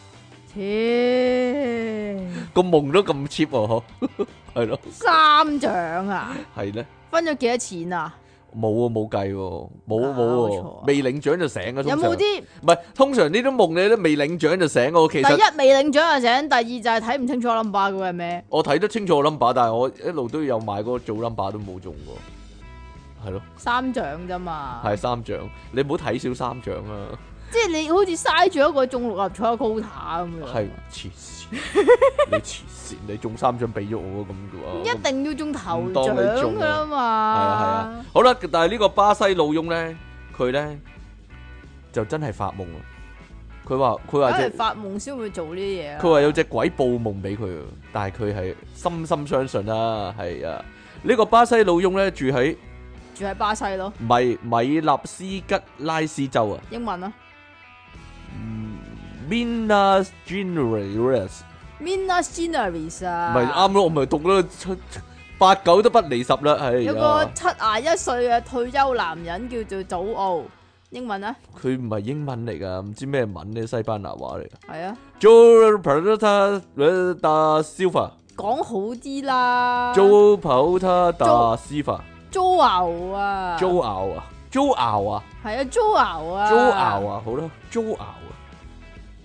切， 個夢都咁 cheap 喎，係咯。 三獎啊？ 係咧。 分咗幾多錢啊？ 冇啊，冇計喎，冇冇，未領獎就醒啊。 有冇啲？ 唔係，通常呢啲夢你都未領獎就醒啊。其實第一未領獎就醒，第二就係睇唔清楚 number 嘅係咩？ 我睇得清楚 number，但係我一路都有買嗰個組 number 都冇中過，係咯。三獎啫嘛。係三獎，你唔好睇少三獎啊！ 即係你好似嘥咗一個中六合彩嘅 quota 咁樣。係黐線，你黐線，你中三獎俾咗我咁嘅話， 一定要中頭獎噶啦嘛。 係啊係啊，好啦，但係呢個巴西老翁咧，佢咧就真係發夢啊！佢話佢話係發夢先會做呢啲嘢。 佢話有隻鬼報夢俾佢，但係佢係深深相信啦。係啊，呢個巴西老翁咧住喺住喺巴西咯， 米米納斯吉拉斯州啊。 英文啊。 Minas Gerais，Minas Gerais 啊， 唔係啱咯，我咪讀咗七八九都不離十啦，係有個七廿一歲嘅退休男人叫做祖奧，英文啊？佢唔係英文嚟噶，唔知咩文咧，西班牙話嚟噶。 係啊 João Porta da Silva， 講好啲啦。 João Porta da Silva，João 啊 ，João啊，João啊， 係啊，João啊， João啊，好啦，João啊。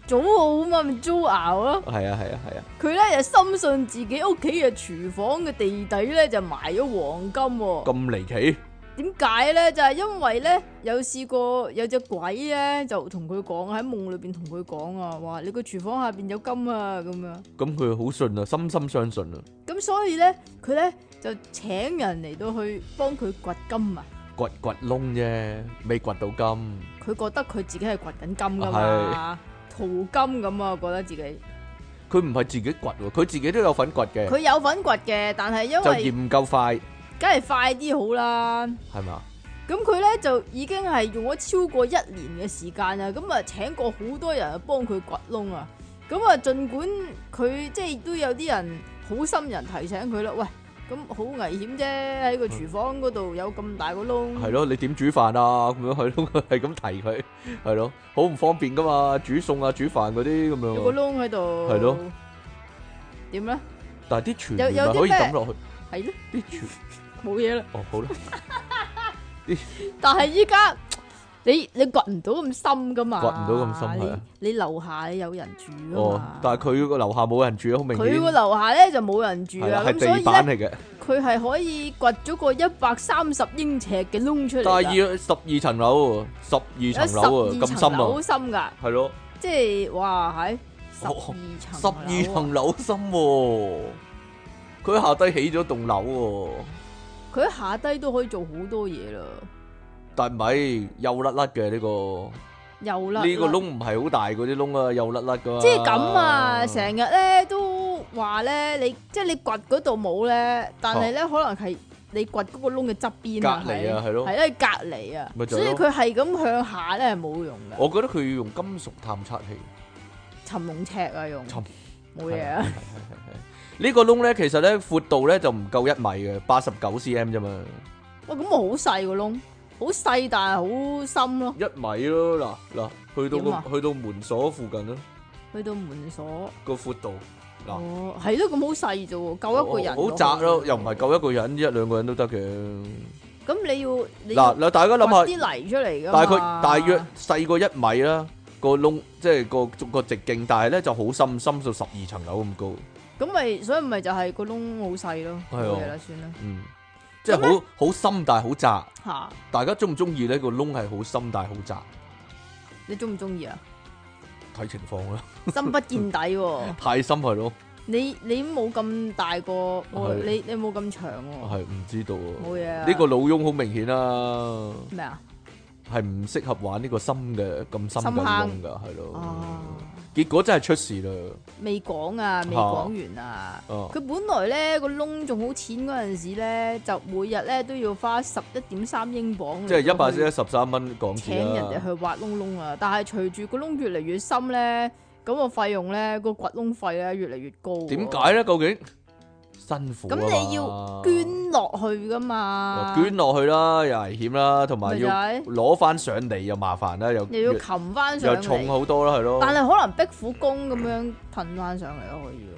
祖奧嘛，咪租熬咯。 係啊係啊係啊。 佢咧就深信自己屋企嘅廚房嘅地底咧就埋咗黃金喎。 咁離奇？ 點解咧？就係、是、因為咧有試過有隻鬼咧就同佢講，喺夢裏邊同佢講啊，話你個廚房下邊有金啊咁樣。 咁佢好信啊，深深相信啊。 咁所以咧，佢咧就請人嚟到去幫佢掘金啊。 掘掘窿啫，未掘到金。 佢覺得佢自己係掘緊金噶嘛，淘金咁啊，覺得自己。 佢唔係自己掘喎，佢自己都有份掘嘅。 佢有份掘嘅，但係因為就嫌唔夠快。 梗係快啲好啦， 係嘛？ 咁佢咧就已經係用咗超過一年嘅時間啊，咁啊請過好多人幫佢掘窿啊，咁啊盡管佢即係都有啲人好心人提醒佢啦，喂，咁好危險啫，喺個廚房嗰度有咁大個窿。係咯，你點煮飯啊？咁樣係咯，係咁提佢，係咯，好唔方便噶嘛，煮餸啊、煮飯嗰啲咁樣。 有個窿喺度。係咯。點咧？ 但係啲廚餘咪可以抌落去。 係咯。 啲廚冇嘢啦。 哦，好啦。 但係依家你你掘唔到咁深噶嘛？ 掘唔到咁深係啊！ 你樓下有人住噶嘛？ 哦，但係佢個樓下冇人住啊，好明顯。 佢個樓下咧就冇人住啊， 係地板嚟嘅。 佢係可以掘咗個一百三十英尺嘅窿出嚟。 但係要十二層樓，十二層樓啊，咁深啊！ 好深噶。 係咯。 即係哇，係十二層。 十二層樓深喎，佢下低起咗棟樓喎。 佢喺下低都可以做好多嘢啦， 但唔係幼甩甩嘅呢個， 幼甩呢個窿唔係好大嗰啲窿啊，幼甩甩噶。 即係咁啊，成日咧都話咧，你即係你掘嗰度冇咧，但係咧可能係你掘嗰個窿嘅側邊啊， 隔離啊，係咯， 係咧隔離啊，所以佢係咁向下咧係冇用嘅。 我覺得佢要用金屬探測器， 尋龍尺啊用， 尋冇嘢啊。 呢個窿咧，其實咧闊度咧就唔夠一米嘅，八十九 cm 啫嘛。 哇，咁啊好細個窿，好細但係好深咯。 一米咯，嗱嗱，去到個去到門鎖附近咯。 去到門鎖個闊度，嗱， 哦，係咯，咁好細啫喎，夠一個人。 好窄咯，又唔係夠一個人，一兩個人都得嘅。 咁你要嗱嗱，大家諗下啲泥出嚟噶嘛？ 大概大約細過一米啦，個窿即係個個直徑，但係咧就好深，深到十二層樓咁高。 咁咪所以咪就係個窿好細咯，冇嘢啦，算啦。 嗯，即係好好深但係好窄。 吓， 大家中唔中意呢個窿係好深但係好窄？ 你中唔中意啊？ 睇情況啦。 深不見底喎。 太深係咯。 你你冇咁大個，你你冇咁長喎。 係唔知道喎。 冇嘢啊。 呢個老翁好明顯啦。 咩啊？ 係唔適合玩呢個深嘅咁深嘅窿噶，係咯。 哦。 結果真係出事啦！ 未講啊，未講完啊。佢、啊、本來咧個窿仲好淺嗰陣時咧，就每日咧都要花十一點三英鎊， 即係一百一十三蚊港紙啦。 請人哋去挖窿窿啊！但係隨住個窿越嚟越深咧，咁、個費用咧、個掘窿費咧越嚟越高。 點解咧？究竟？辛苦啊！ 咁你要捐落去噶嘛？ 捐落去啦，又危險啦，同埋要攞翻上嚟又麻煩啦，又又要擒翻上嚟， 又重好多啦，係咯。 但係可能壁虎功咁樣噴翻上嚟都可以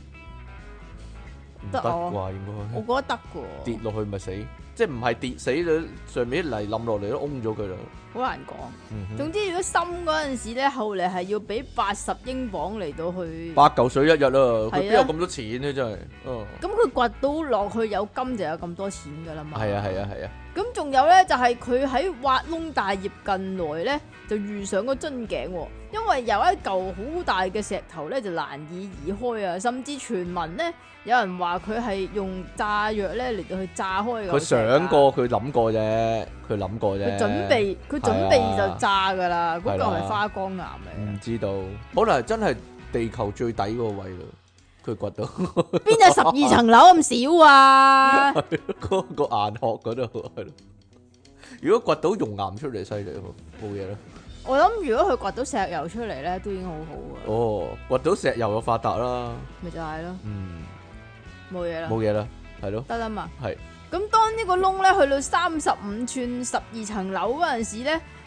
喎。 得啩應該？ 我覺得得㗎。 跌落去咪死，即係唔係跌死咗上面啲泥冧落嚟都嗡咗佢啦。 好難講。嗯、總之如果深嗰陣時咧，後嚟係要俾八十英鎊嚟到去。 八嚿水一日啦，佢邊有咁多錢咧？真係。哦。 咁佢掘到落去有金就有咁多錢噶啦嘛。 係啊係啊係啊。 咁仲有咧，就係佢喺挖窿大業近來咧，就遇上個樽頸，因為有一嚿好大嘅石頭咧，就難以移開啊！甚至傳聞咧，有人話佢係用炸藥咧嚟到去炸開。 佢想過，佢諗過啫，佢諗過啫。 佢準備，佢準備就炸噶啦，嗰嚿係花崗岩嚟。 唔知道，可能真係地球最底嗰個位咯。佢掘到邊有十二層樓咁少啊？ 嗰個岩殼嗰度係咯。如果掘到熔岩出嚟，犀利喎，冇嘢啦。 我諗如果佢掘到石油出嚟咧，都已經好好啊。哦， 掘到石油就發達啦。 咪就係咯。 嗯， 冇嘢啦。 冇嘢啦，係咯。 得啦嘛。 係。 咁當呢個窿咧去到三十五寸十二層樓嗰陣時咧，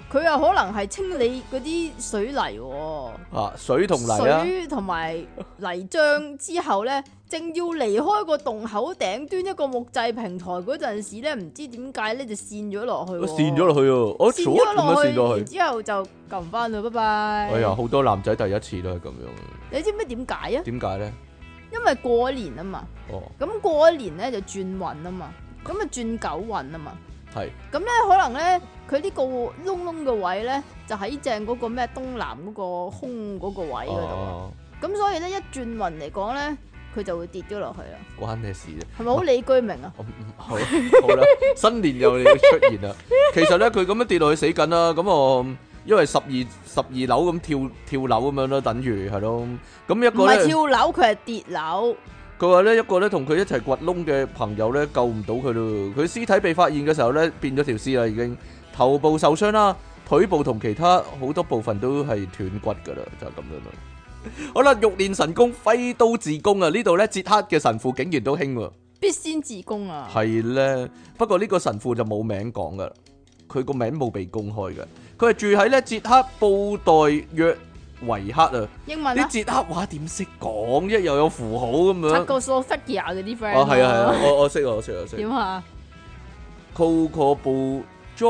佢又可能係清理嗰啲水泥喎， 啊，水同泥啊， 水同埋泥漿之後咧，正要離開個洞口頂端一個木製平台嗰陣時咧，唔知點解咧就跣咗落去喎， 跣咗落去啊！我跣咗落去， 跣落去， 然之後就撳翻啦，拜拜。 哎呀，好多男仔第一次都係咁樣。 你知唔知點解啊？ 點解咧？ 因為過一年啊嘛， 哦， 咁過一年咧就轉運啊嘛，咁啊轉九運啊嘛， 係咁咧可能咧佢呢個窿窿嘅位咧就喺正嗰個咩東南嗰個空嗰個位嗰度，咁、哦、所以咧一轉運嚟講咧，佢就會跌咗落去啦。 關咩事啫？ 係咪好理居明啊？ 好，好啦，新年又要出現啦。其實咧佢咁樣跌落去死緊啦，咁我。因為十二十二樓咁跳跳樓咁樣咯，等於係咯。咁一個咧唔係跳樓，佢係跌樓。 佢話咧一個咧同佢一齊掘窿嘅朋友咧救唔到佢咯。佢屍體被發現嘅時候咧變咗條屍啦，已經頭部受傷啦，腿部同其他好多部分都係斷骨噶啦，就係咁樣咯。好啦，欲練神功，揮刀自宮啊！呢度咧捷克嘅神父竟然都興喎， 必先自宮啊！ 係咧，不過呢個神父就冇名講噶，佢個名冇被公開嘅。佢係住喺咧捷克布代約維克啊！ 英文啲捷克話點識講啫？又有符號咁樣。 個 Slovakia 嗰啲 friend 哦，係啊係啊，我我識我識我識。 點啊 Coco 布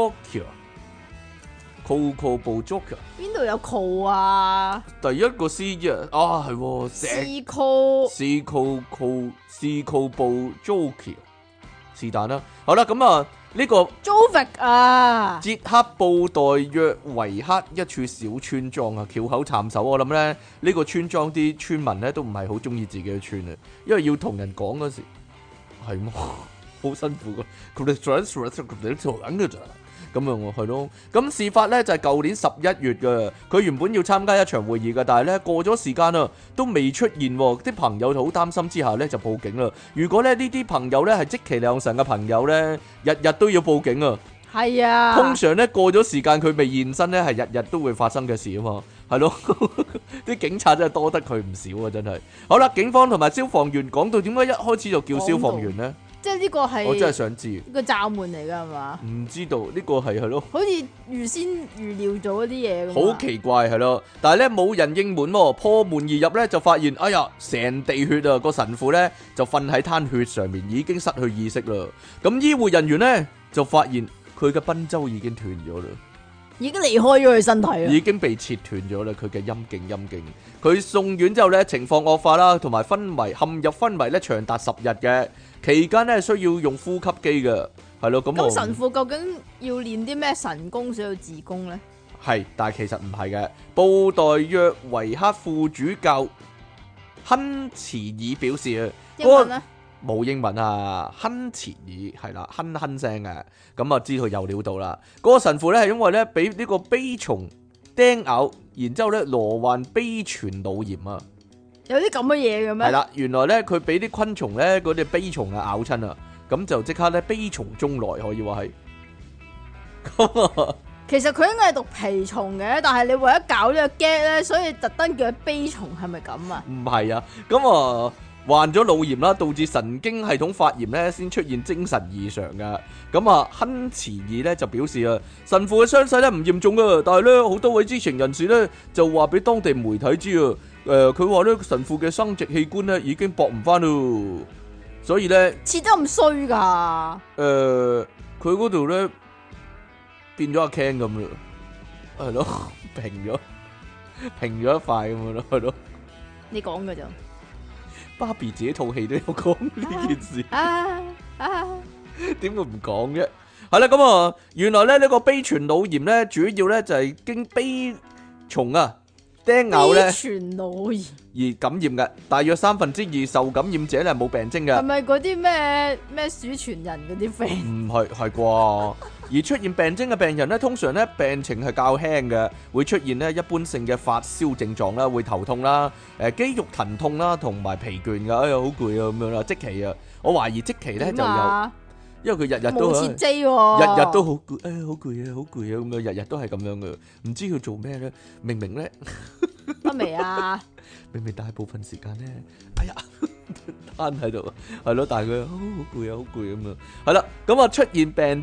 Joker，Coco 布 Joker。邊度有 Co 啊？ 第一個 C 啫，啊係喎。 C Co C Co Co C Co 布 Joker， 是但啦。好啦，咁啊。呢、這個 Jovic 啊， 捷克布代約維克一處小村莊啊，翹口插手。我諗咧呢、這個村莊啲村民咧都唔係好中意自己嘅村啊，因為要同人講嗰時係麼好辛苦噶，佢哋做緊做緊做緊嘅咋，咁樣我係咯。咁事發咧就係、是、舊年十一月噶，佢原本要參加一場會議噶，但係咧過咗時間啦，都未出現，啲朋友就好擔心之下咧就報警啦。如果咧呢啲朋友咧係積淇離岸神嘅朋友咧，日日都要報警啊。 係啊， 通常咧過咗時間佢未現身咧係日日都會發生嘅事啊嘛，係咯。啲警察真係多得佢唔少啊，真係。好啦，警方同埋消防員講到點解一開始就叫消防員咧？ 即係呢個係， 我真係想知個罩門嚟噶係嘛？ 唔知道呢個係係咯， 好似預先預料咗啲嘢咁。 好奇怪係咯，但係咧冇人應門，破門而入咧就發現，哎呀，成地血啊！個神父咧就瞓喺灘血上面，已經失去意識啦。咁醫護人員咧就發現佢嘅賓周已經斷咗啦， 已經離開咗佢身體啦， 已經被切斷咗啦。佢嘅陰莖陰莖，佢送院之後咧情況惡化啦，同埋昏迷，陷入昏迷咧長達十日嘅。期間咧需要用呼吸機嘅，係咯咁。 咁神父究竟要練啲咩神功先要自宮咧？ 係，但係其實唔係嘅。布代約維克副主教亨茨爾表示啊， 英文咧冇英文啊，亨茨爾係啦，哼哼聲嘅，咁啊知佢有料到啦。嗰、那個神父咧係因為咧俾呢個蜱蟲叮咬，然之後咧罹患蜱傳腦炎啊。 有啲咁嘅嘢嘅咩？ 係啦，原來咧佢俾啲昆蟲咧嗰啲蜱蟲啊咬親啊，咁就即刻咧蜱蟲中來，可以話係。 其實佢應該係讀蜱蟲嘅，但係你為咗搞呢個 get 咧，所以特登叫佢蜱蟲，係咪咁啊？ 唔係啊，咁啊患咗腦炎啦，導致神經系統發炎咧，先出現精神異常噶。咁啊，亨茨爾咧就表示啊，神父嘅傷勢咧唔嚴重啊，但係咧好多位知情人士咧就話俾當地媒體知啊。誒，佢話咧神父嘅生殖器官咧已經駁唔翻咯，所以咧切得咁衰噶。 誒，佢嗰度咧變咗阿 Ken 咁啦，係咯，平咗平咗一塊咁樣咯，係咯。 你講嘅咋？ 芭比自己套戲都有講呢件事， 啊啊， 點會唔講啫？係啦，咁啊，原來咧呢個蜱傳腦炎咧，主要咧就係經蜱蟲啊叮咬咧傳腦炎而感染嘅，大約三分之二受感染者咧冇病徵嘅。 係咪嗰啲咩咩鼠傳人嗰啲 friend？ 唔係，係啩？而出現病徵嘅病人咧，通常咧病情係較輕嘅，會出現咧一般性嘅發燒症狀啦，會頭痛啦，誒肌肉疼痛啦，同埋疲倦噶，哎呀好攰啊咁樣啦。積淇啊，我懷疑積淇咧就有，因為佢日日都冇切 J 喎， 日日都好攰，哎呀好攰啊，好攰啊咁樣，日日都係咁樣嘅，唔知佢做咩咧？明明咧得未啊？ 明明大部分時間咧，哎呀攤喺度，係咯，但係佢好好攰啊，好攰咁樣，係啦，咁啊出現病徵。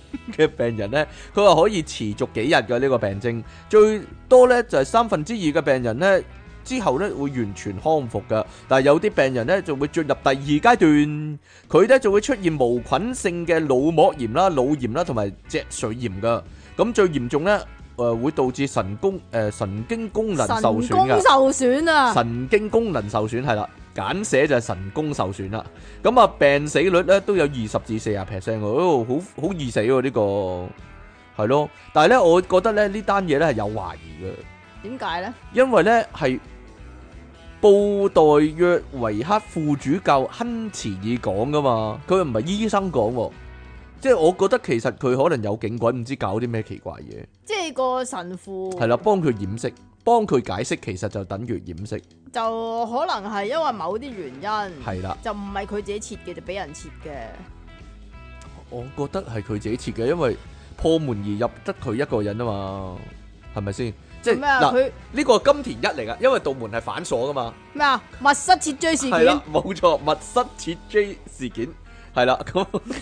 嘅病人咧，佢話可以持續幾日嘅呢個病症，最多咧就係三分之二嘅病人咧之後咧會完全康復噶，但係有啲病人咧就會進入第二階段，佢咧就會出現無菌性嘅腦膜炎啦、腦炎啦同埋脊髓炎噶，咁最嚴重咧。誒會導致神功誒、呃、神經功能受損㗎， 神功受損啊！ 神經功能受損係啦，簡寫就係神功受損啦。咁啊病死率咧都有二十至四十 percent 喎，哦好好易死喎呢、這個係咯。但係咧，我覺得咧呢單嘢咧係有懷疑嘅。 點解咧？因為咧係布代約維克副主教亨茨爾講噶嘛，佢唔係醫生講喎。即係我覺得其實佢可能有警棍，唔知搞啲咩奇怪嘢。 即係個神父係啦，幫佢掩飾，幫佢解釋，其實就等於掩飾。 就可能係因為某啲原因， 係啦， 就唔係佢自己設嘅，就俾人設嘅。 我覺得係佢自己設嘅，因為破門而入得佢一個人啊嘛，係咪先？即係嗱，佢呢個係金田一嚟噶，因為道門係反鎖噶嘛。 咩啊？密室設 J 事件？係啦， 冇錯，密室設 J 事件係啦咁。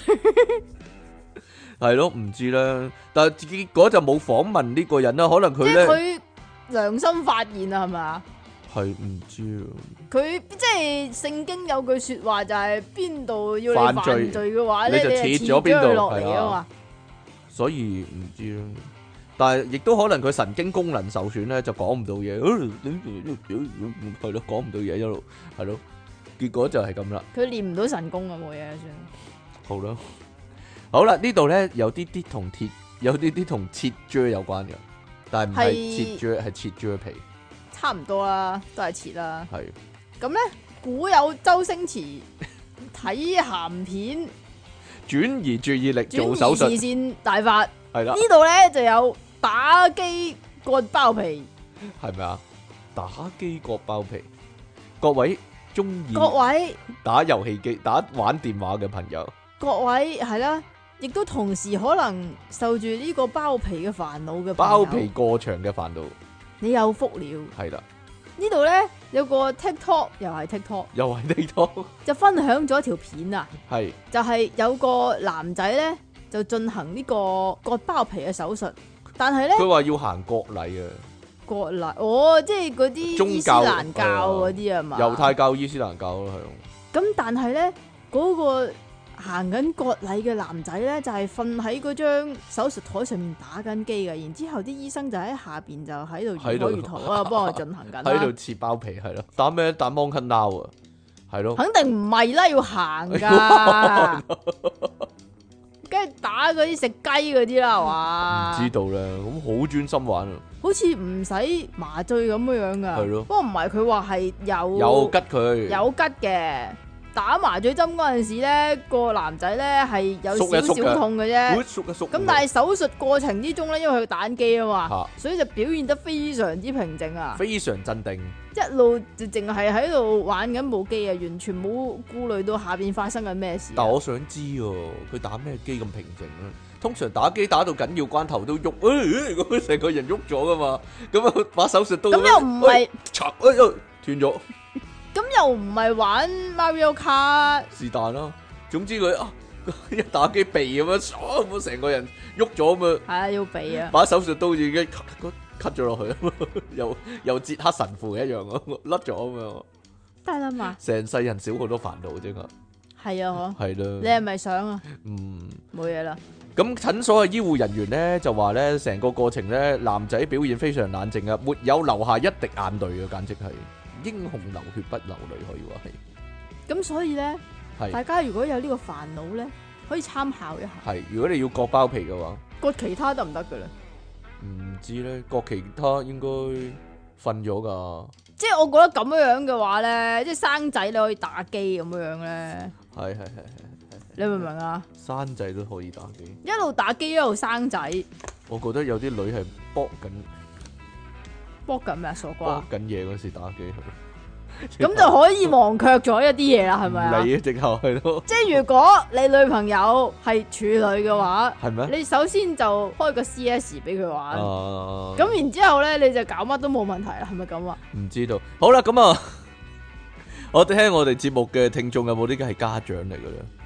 係咯，唔知啦，但係結果就冇訪問呢個人啦，可能佢咧， 佢良心發現啊，係咪啊？ 係唔知啊？ 佢即係聖經有句說話就係邊度要你犯罪嘅話咧，你就切咗邊度落嚟啊嘛。 所以唔知啦，但係亦都可能佢神經功能受損咧，就講唔到嘢，係咯，講唔到嘢一路，係咯，結果就係咁啦。 佢練唔到神功啊，冇嘢算。 好啦。好啦，呢度咧有啲啲同鐵，有啲啲同切豬有關嘅，但係唔係切豬，係切豬皮， 差唔多啦，都係切啦。 係咁咧，古有周星馳睇鹹片， 轉移注意力做手術， 視線大法係啦。 呢度咧就有打機割包皮， 係咪啊？打機割包皮，各位中意各位打遊戲機、打玩電話嘅朋友， 各位係啦。亦都同時可能受住呢個包皮嘅煩惱嘅包皮過長嘅煩惱， 你有福了。 係啦， 呢度咧有個 TikTok， 又係 TikTok， 又係 TikTok， 就分享咗一條片啊， 係就係有個男仔咧就進行呢個割包皮嘅手術，但係咧佢話要行割禮啊， 割禮哦，即係嗰啲伊斯蘭教嗰啲啊嘛， 猶太教、伊斯蘭教咯，係。 咁但係咧嗰個行緊割禮嘅男仔咧，就係瞓喺嗰張手術台上面打緊機嘅，然之後啲醫生就喺下邊就喺度如火如荼啊，幫我進行緊喺度切包皮係咯，打咩打 Monk Now 啊，係咯， 肯定唔係啦，要行噶，跟住打嗰啲食雞嗰啲啦，係嘛？ 唔知道啦，咁好專心玩啊， 好似唔使麻醉咁樣樣噶，係咯，不過唔係佢話係有有吉佢， 有吉嘅。打麻醉針嗰陣時咧，個男仔咧係有少少痛嘅啫。咁但係手術過程之中咧，因為佢打機啊嘛，啊所以就表現得非常之平靜啊， 非常鎮定， 一路就淨係喺度玩緊部機啊，完全冇顧慮到下邊發生緊咩事。 但我想知哦，佢打咩機咁平靜啊？通常打機打到緊要關頭都喐，誒咁成個人喐咗噶嘛，咁啊把手術刀咁又唔係， 插哎呀斷咗。 咁又唔係玩 Mario Kart， 是但啦。總之佢啊一打機避咁樣，咁成個人喐咗咁啊。 係啊，要避啊。 把手術刀已經 cut 咗落去，又又捷克神父一樣啊，甩咗咁樣。 得啦嘛。 成世人少好多煩惱啫嘛。 係啊，嗬。 係啦。 你係咪想啊？ 嗯。 冇嘢啦。咁診所嘅醫護人員咧就話咧，成個過程咧男仔表現非常冷靜啊，沒有流下一滴眼淚啊，簡直係。英雄流血不流淚，可以話係。咁所以咧，大家如果有呢個煩惱咧，可以參考一下。係，如果你要割包皮嘅話，割其他得唔得嘅咧？唔知咧，割其他應該瞓咗噶。即係我覺得咁樣樣嘅話咧，即係生仔你可以打機咁樣樣咧。係係係係係。你明唔明啊？生仔都可以打機，一路打機一路生仔。我覺得有啲女係搏緊。搏緊咩傻瓜？搏緊嘢嗰時打機，咁就可以忘卻咗一啲嘢啦，係咪啊？你直頭係咯。即係如果你女朋友係處女嘅話，係咩？你首先就開個 C S 俾佢玩，咁、啊、然之後咧你就搞乜都冇問題啦，係咪咁啊？唔知道。好啦，咁啊，我哋聽我哋節目嘅聽眾有冇啲係家長嚟嘅咧？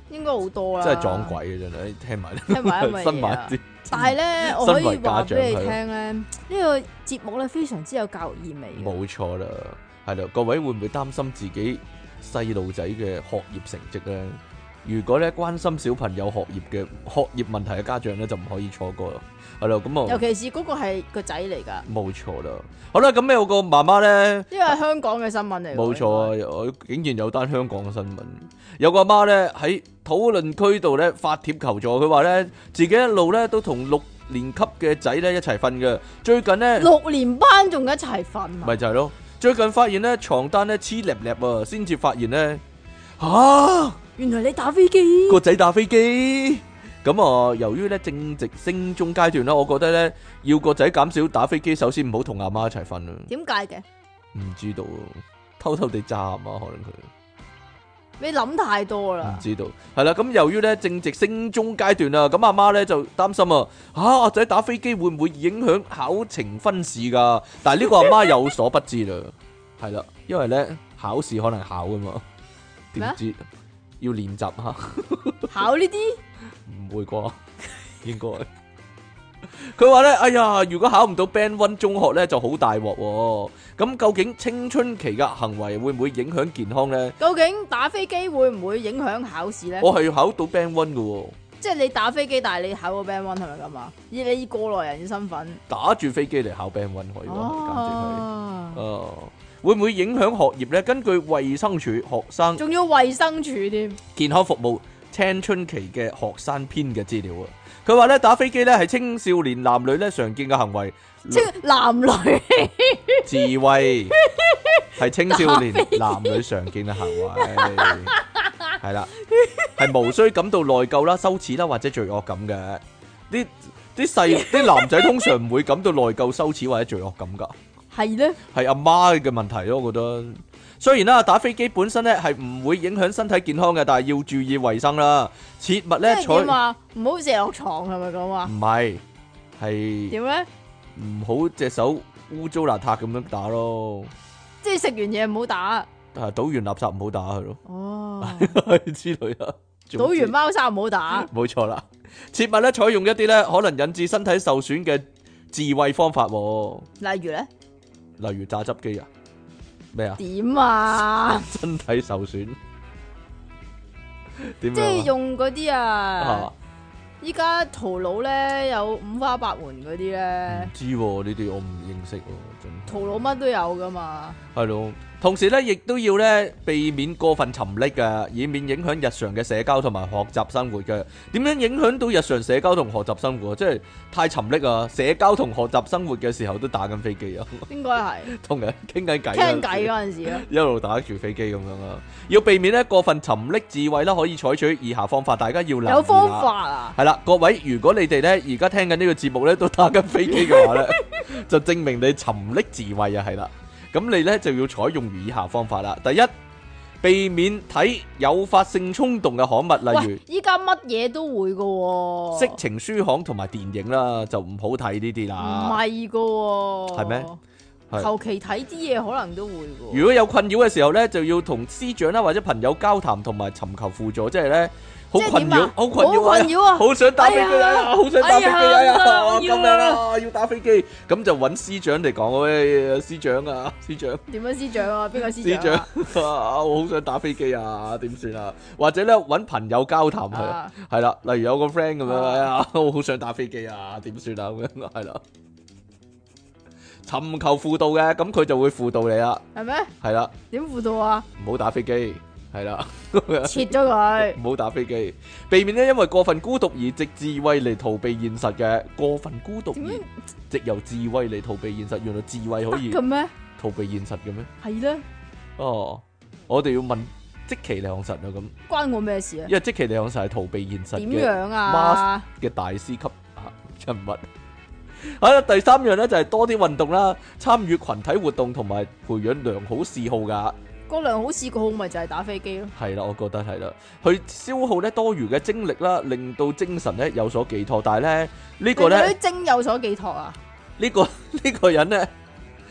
應該好多啦。 真係撞鬼嘅真係，聽埋聽埋一咪新埋啲。 但係咧，我可以話身為家長俾你聽咧，呢個節目咧非常之有教育意味。 冇錯啦，係啦，各位會唔會擔心自己細路仔嘅學業成績咧？如果咧關心小朋友學業嘅學業問題嘅家長咧，就唔可以錯過啦。係咯，咁啊， 尤其是嗰個係個仔嚟噶。 冇錯啦。好啦，咁有個媽媽咧， 呢個係香港嘅新聞嚟。 冇錯啊，我竟然有單香港嘅新聞，有個阿媽咧喺討論區度咧發帖求助，佢話咧自己一路咧都同六年級嘅仔咧一齊瞓嘅，最近咧六年班仲一齊瞓啊？ 咪就係咯，最近發現咧床單咧黐笠笠啊，先至發現咧吓， 原來你打飛機， 個仔打飛機。咁啊，由於咧正值升中階段啦，我覺得咧要個仔減少打飛機，首先唔好同阿媽一齊瞓啦。 點解嘅？ 唔知道，偷偷地揸阿媽，可能佢你諗太多啦。 唔知道，係啦。咁由於咧正值升中階段啦，咁阿媽咧就擔心啊，吓阿仔打飛機會唔會影響考呈分試噶？但係呢個阿媽有所不知啦，係啦，因為咧考試可能考噶嘛，點知要練習下考呢啲。 唔會啩，應該。佢話咧，哎呀，如果考唔到 Band One 中學咧，就好大鑊。咁究竟青春期嘅行為會唔會影響健康咧？ 究竟打飛機會唔會影響考試咧？ 我係要考到 Band One 嘅， 即係你打飛機，但係你考個 Band One 係咪咁啊？以你過來人嘅身份， 打住飛機嚟考 Band One 可以講，簡直係。 哦， 哦，會唔會影響學業咧？根據衛生署學生仲要衛生署添健康服務青春期嘅學生篇嘅資料啊，佢話咧打飛機咧係青少年男女咧常見嘅行為， 即男女自慰係青少年男女常見嘅行為，係啦，係無需感到內疚啦、羞恥啦或者罪惡感嘅。啲啲細啲男仔通常唔會感到內疚、羞恥或者罪惡感噶， 係咧， 係阿媽嘅問題咯，我覺得。雖然啦，打飛機本身咧係唔會影響身體健康嘅，但係要注意衛生啦。切勿咧採點話唔好射落床係咪咁啊？ 唔係，係點咧？ 唔好隻手污糟邋遢咁樣打咯。 即係食完嘢唔好打， 啊倒完垃圾唔好打佢咯。 哦， 之類啦。 倒完貓砂唔好打。 冇錯啦，切勿咧採用一啲咧可能引致身體受損嘅自慰方法。 例如咧？ 例如榨汁機啊？咩啊？ 點啊？ 身體受損？點樣？ 即係用嗰啲啊？依家淘佬咧有五花八門嗰啲咧。唔知呢啲我唔認識喎，真。 淘佬乜都有噶嘛？ 係咯。同時咧，亦都要咧避免過分沉溺嘅，以免影響日常嘅社交同埋學習生活嘅。點樣影響到日常社交同學習生活？即係太沉溺啊！社交同學習生活嘅時候都打緊飛機啊！應該係同人傾緊偈， 傾偈嗰陣時啊， 一路打住飛機咁樣啊！要避免咧過分沉溺自慰啦，可以採取以下方法，大家要留意啦。有方法啊！係啦，各位，如果你哋咧而家聽緊呢個節目咧都打緊飛機嘅話咧，就證明你沉溺自慰啊！係啦。咁你咧就要採用以下方法啦。第一，避免睇誘發性衝動嘅刊物，例如依家乜嘢都會噶、哦，色情書刊同埋電影啦，就唔好睇呢啲啦。唔係噶，係咩？求其睇啲嘢可能都會噶。如果有困擾嘅時候咧，就要同師長啦或者朋友交談，同埋尋求輔助，即係咧。好困擾，好困擾啊！好想打飛機啊！好想打飛機啊！救命啊！要打飛機，咁就揾師長嚟講喂，師長啊，師長點樣師長啊？邊個師長啊？我好想打飛機啊，點算啊？或者咧揾朋友交談係係啦，例如有個 friend 咁樣，哎呀，我好想打飛機啊，點算啊？咁樣係啦，尋求輔導嘅，咁佢就會輔導你啦，係咩？係啦，點輔導啊？唔好打飛機。係啦，切咗佢，唔好打飛機，避免咧因為過分孤獨而藉自慰嚟逃避現實嘅。過分孤獨而藉由自慰嚟逃避現實，原來自慰可以咁咩？逃避現實嘅咩？係咧，哦，我哋要問積淇離岸神啊，咁關我咩事啊？因為積淇離岸神係逃避現實嘅，點樣啊？嘅大師級人物。好啦，第三樣咧就係多啲運動啦，參與群體活動同埋培養良好嗜好噶。個良好嗜好咪就係打飛機咯，係啦，我覺得係啦，去消耗咧多餘嘅精力啦，令到精神咧有所寄託。但係咧呢個咧，啲精有所寄託啊？呢個呢個人咧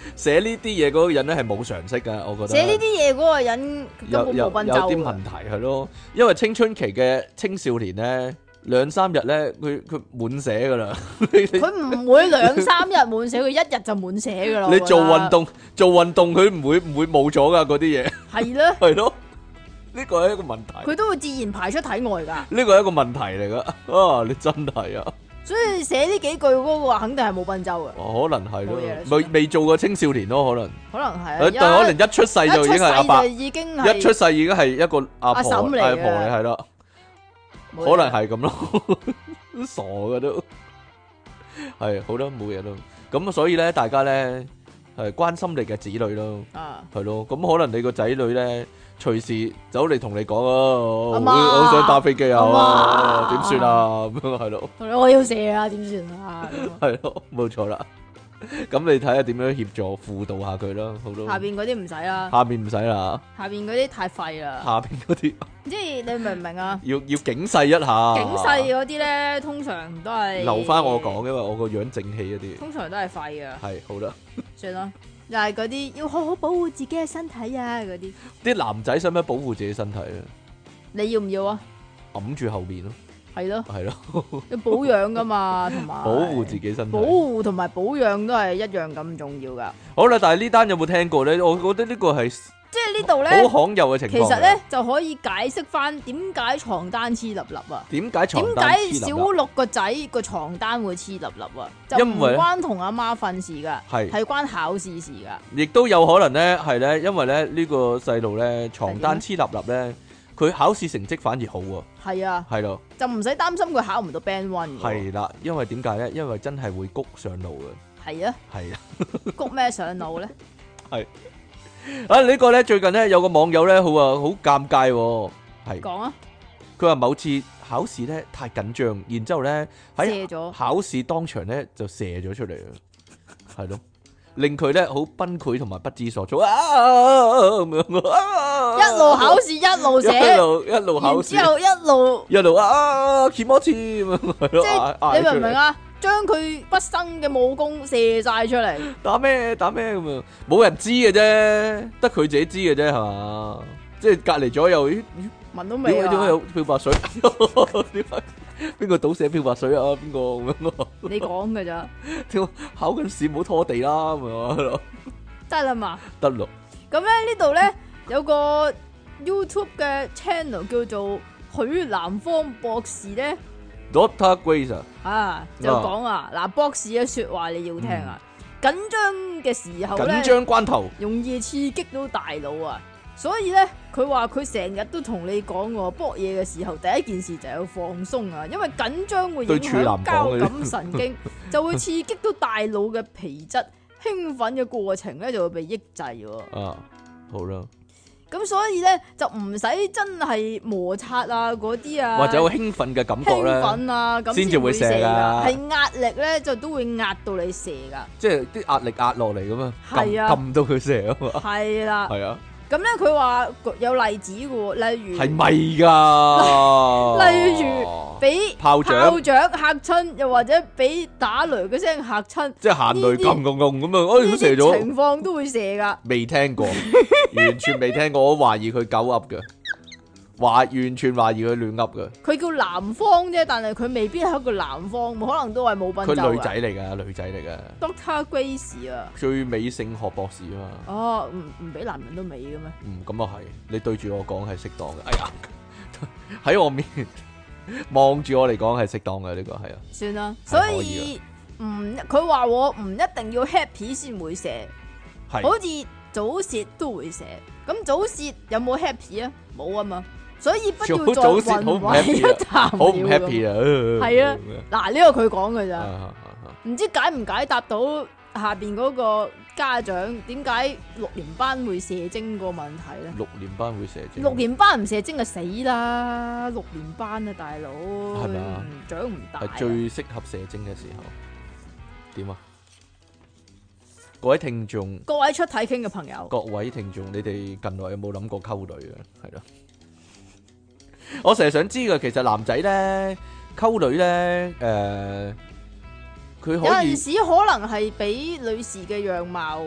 寫呢啲嘢嗰個人咧係冇常識噶，我覺得。 寫呢啲嘢嗰個人根本冇奔有啲問題係咯，因為青春期嘅青少年咧，兩三日咧，佢佢滿寫噶啦。 佢唔會兩三日滿寫，佢一日就滿寫噶啦。 你做運動做運動，佢唔會唔會冇咗噶嗰啲嘢。係咧， 係咯，呢個係一個問題。 佢都會自然排出體外噶。 呢個係一個問題嚟噶。啊，你真係啊！ 所以寫呢幾句嗰個肯定係冇賓州嘅。 哦，可能係咯，未未做過青少年咯，可能。 可能係啊， 但可能一出世就已經係阿伯， 已經一出世已經係一個阿婆阿嬸嚟嘅， 阿婆嚟係啦。可能係咁咯，傻嘅都係好啦，冇嘢咯。咁所以咧，大家咧係關心你嘅子女咯，係咯。咁可能你個仔女咧，隨時走嚟同你講啊，我我想搭飛機啊，點算啊？咁樣係咯， 我要射啊，點算啊？ 係咯，冇錯啦。咁你睇下點樣協助輔導下佢咯，好咯。 下邊嗰啲唔使啦， 下邊唔使啦， 下邊嗰啲太廢啦。 下邊嗰啲， 即係你明唔明啊？ 要要警示一下。 警示嗰啲咧，通常都係留翻我講，因為我個樣正氣一啲。 通常都係廢噶。 係好啦， 算啦。又係嗰啲要好好保護自己嘅身體啊，嗰啲。 啲男仔使唔使保護自己身體咧？ 你要唔要啊？ 揞住後面咯。 係咯， 係咯， 要保養噶嘛，同埋保護自己身體， 保護同埋保養都係一樣咁重要噶。 好啦，但係呢單有冇聽過咧？我覺得呢個係即係呢度咧， 好罕有嘅情況。 其實咧就可以解釋翻點解床單黐粒粒啊？ 點解床單黐粒粒？ 點解小六個仔個床單會黐粒粒啊？就唔關同阿媽瞓事噶，係係關考試事噶。 亦都有可能咧，係咧，因為咧呢個細路咧床單黐粒粒咧。佢考試成績反而好喎， 係啊， 係咯， 就唔使擔心佢考唔到 Band One 嘅。 係啦，因為點解咧？因為真係會谷上腦嘅。 係啊， 係啊， 谷咩上腦咧？ 係啊，呢個咧最近咧有個網友咧好啊好尷尬喎，係講啊， 佢話某次考試咧太緊張，然之後咧喺考試當場咧就射咗出嚟啊，係咯。令佢咧好崩潰同埋不知所措啊！咁樣啊， 一路考試一路寫， 一路一路考試， 之後一路一路啊，揭摩黐咁樣，係咯， 即係你明唔明啊？將佢畢生嘅武功射晒出嚟， 打咩打咩咁樣，冇人知嘅啫，得佢自己知嘅啫，係嘛？即係隔離咗又咦？ 聞到味啊！ 點解有漂白水？點解？邊個倒瀉漂白水啊？邊個咁樣？ 你講㗎咋？ 考緊試唔好拖地啦，咁樣咯。 得啦嘛？ 得咯。 咁咧呢度咧有個 YouTube 嘅 channel 叫做許南方博士咧 ，Doctor Grace 啊，就講啊，嗱，博士嘅說話你要聽啊，緊張嘅時候咧， 緊張關頭容易刺激到大腦啊。所以咧，佢話佢成日都同你講喎，搏嘢嘅時候第一件事就係要放鬆啊，因為緊張會影響交感神經，就會刺激到大腦嘅皮質，興奮嘅過程咧就會被抑制喎。 啊，好啦。 咁所以咧就唔使真係摩擦啊嗰啲啊， 或者好興奮嘅感覺咧， 興奮啊咁先至會射噶。 係壓力咧就都會壓到你射噶。 即係啲壓力壓落嚟咁啊， 係啊， 撳到佢射啊嘛。 係啦， 係啊。 咁咧，佢話有例子嘅喎，例如係咪噶？ 例如俾炮仗嚇親，又或者俾打雷嘅聲嚇親， 即係行雷咁咁咁咁啊！哎，射咗。 情況都會射噶。 未聽過，完全未聽過，我懷疑佢狗噏嘅，懷完全懷疑佢亂噏嘅。 佢叫南方啫，但係佢未必係一個南方，可能都係冇賓州。 佢女仔嚟噶，女仔嚟噶。 Doctor Grace 啊，最美性學博士啊嘛。 哦，唔唔俾男人都美嘅咩？ 嗯，咁啊係，你對住我講係適當嘅。哎呀，喺我面望住我嚟講係適當嘅，呢個係啊。 算啦，所以唔佢話我唔一定要 happy 先會射，係好似早泄都會射。咁早泄有冇 happy 啊？冇啊嘛。所以不要再混為一談了。 好唔 happy 啊！ 係啊，嗱呢個佢講嘅咋，唔知解唔解答到下邊嗰個家長點解六年班會射精個問題咧？ 六年班會射精， 六年班唔射精就死啦！六年班啊，大佬係咪啊？ 長唔大係最適合射精嘅時候。點啊？各位聽眾， 各位出體傾嘅朋友， 各位聽眾，你哋近來有冇諗過溝女嘅？係咯。我成日想知噶，其實男仔咧溝女咧，誒、呃，佢可以有陣時可能係俾女士嘅樣貌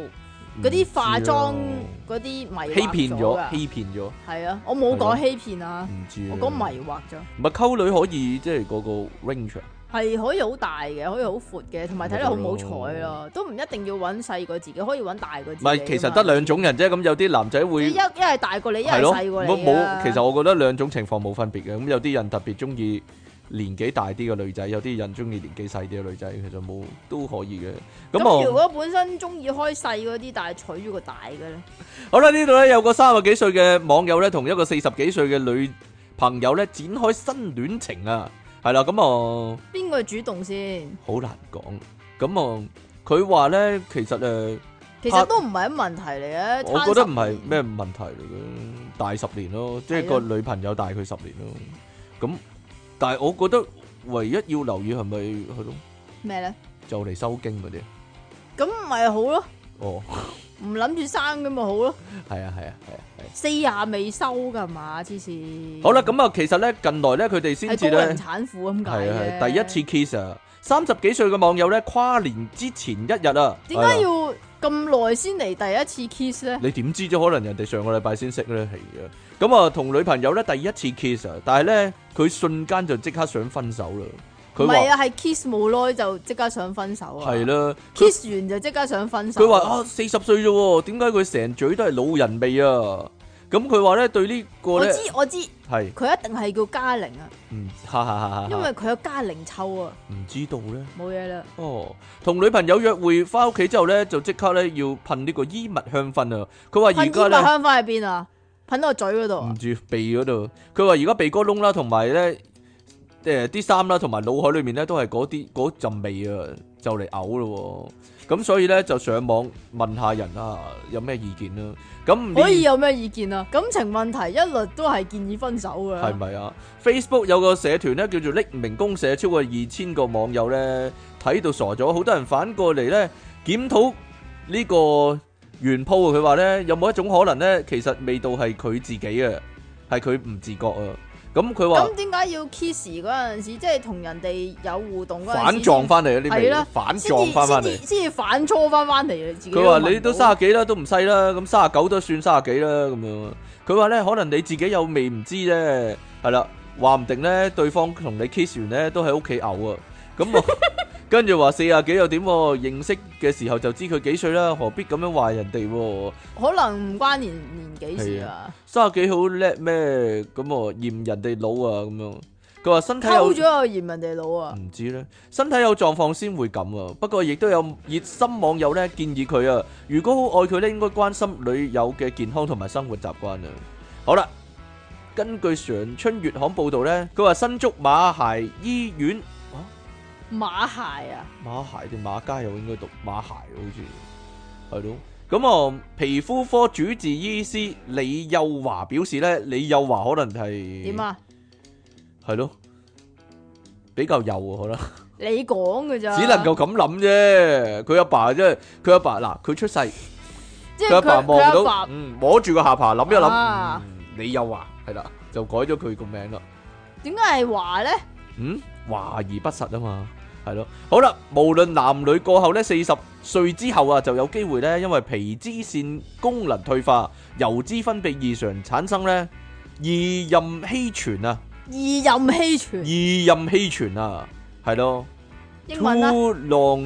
嗰啲化妝嗰啲迷惑欺騙咗， 咗欺騙咗。 係啊，我冇講欺騙啊， 唔知啊， 我講迷惑咗。 唔係溝女可以即係嗰個 range 係可以好大嘅，可以好闊嘅，同埋睇得好唔好彩咯，都唔一定要揾細過自己，可以揾大過自己。 唔係，其實得兩種人啫。咁有啲男仔會一一係大過你，一係細過你。 冇冇，其實我覺得兩種情況冇分別嘅。咁有啲人特別中意年紀大啲嘅女仔，有啲人中意年紀細啲嘅女仔，其實冇都可以嘅。咁我如果本身中意開細嗰啲，但係娶咗個大嘅咧， 好啦，呢度咧有個三十幾歲嘅網友咧，同一個四十幾歲嘅女朋友咧展開新戀情啊！係啦，咁啊， 邊個主動先？ 好難講。咁啊，佢話咧，其實誒， 其實都唔係一問題嚟嘅。 我覺得唔係咩問題嚟嘅，大十年咯，即係個女朋友大佢十年咯。咁，但係我覺得唯一要留意係咪係咯？咩咧？就嚟收經嗰啲。咁咪好咯。 哦。 唔諗住生咁咪好咯。 係啊係啊係啊係。 四廿未收噶嘛？黐線。 好啦，咁啊，其實咧近來咧佢哋先至咧， 係高齡產婦咁解嘅。 係係第一次 kiss 啊！三十幾歲嘅網友咧，跨年之前一日啊， 點解要咁耐先嚟第一次 kiss 咧？ 你點知啫？可能人哋上個禮拜先識咧，係啊。咁啊，同女朋友咧第一次 kiss 啊，但係咧佢瞬間就即刻想分手啦。 唔係啊，係 kiss 冇耐就即刻想分手啊！ 係啦 ，kiss 完就即刻想分手。 佢話啊，四十歲啫，點解佢成嘴都係老人味啊？咁佢話咧對呢個咧， 我知我知，係佢一定係叫嘉玲啊。 嗯，哈哈哈哈， 因為佢有嘉玲臭啊。 唔知道咧， 冇嘢啦。 哦，同女朋友約會翻屋企之後咧，就即刻咧要噴呢個衣物香薰啊！佢話而家咧， 噴衣物香薰喺邊啊？噴到個嘴嗰度， 唔住鼻嗰度。佢話而家鼻哥窿啦，同埋咧。誒啲衫啦，同埋腦海裏面咧都係嗰啲嗰陣味啊，就嚟嘔咯。咁所以咧就上網問下人啊，有咩意見啦？咁可以有咩意見啊？感情問題一律都係建議分手嘅。 係咪啊 ？Facebook 有個社團咧叫做匿名公社，超過二千個網友咧睇到傻咗，好多人反過嚟咧檢討呢個原鋪。佢話咧有冇一種可能咧，其實味道係佢自己啊，係佢唔自覺啊。咁佢話：咁點解要 kiss 嗰陣時，即係同人哋有互動嗰陣時，反撞翻嚟啊！啲味反撞翻翻嚟，先至反搓翻翻嚟啊！自己佢話你都三十幾啦，都唔細啦，咁三十九都算三十幾啦，咁樣。佢話咧，可能你自己有味唔知啫，係啦，話唔定咧，對方同你 kiss 完咧，都喺屋企嘔啊！咁啊，跟住話四廿幾又點？認識嘅時候就知佢幾歲啦，何必咁樣話人哋？可能唔關年年紀事啊。三廿幾好叻咩？咁啊嫌人哋老啊咁樣。佢話身體有溝咗又嫌人哋老啊？唔知咧，身體有狀況先會咁啊。不過亦都有熱心網友咧建議佢啊，如果好愛佢咧，應該關心女友嘅健康同埋生活習慣啊。好啦，根據長春月刊報道咧，佢話新竹馬偕醫院。馬鞋啊，馬鞋定馬街又應該讀馬鞋，好似係咯。咁啊，皮膚科主治醫師李幼華表示咧，李幼華可能係點啊？係咯，比較幼啊，可能。你講嘅咋？只能夠咁諗啫。佢阿爸即係佢阿爸嗱，佢出世，佢阿爸望到，嗯，摸住個下巴諗一諗，嗯，李幼華係啦，就改咗佢個名啦。點解係華咧？嗯，華而不實啊嘛。係咯，好啦，無論男女過後咧，四十歲之後啊，就有機會咧，因為皮脂腺功能退化、油脂分泌異常，產生咧二壬烯醛啊。二壬烯醛。二壬烯醛啊，係咯。英文啊。two long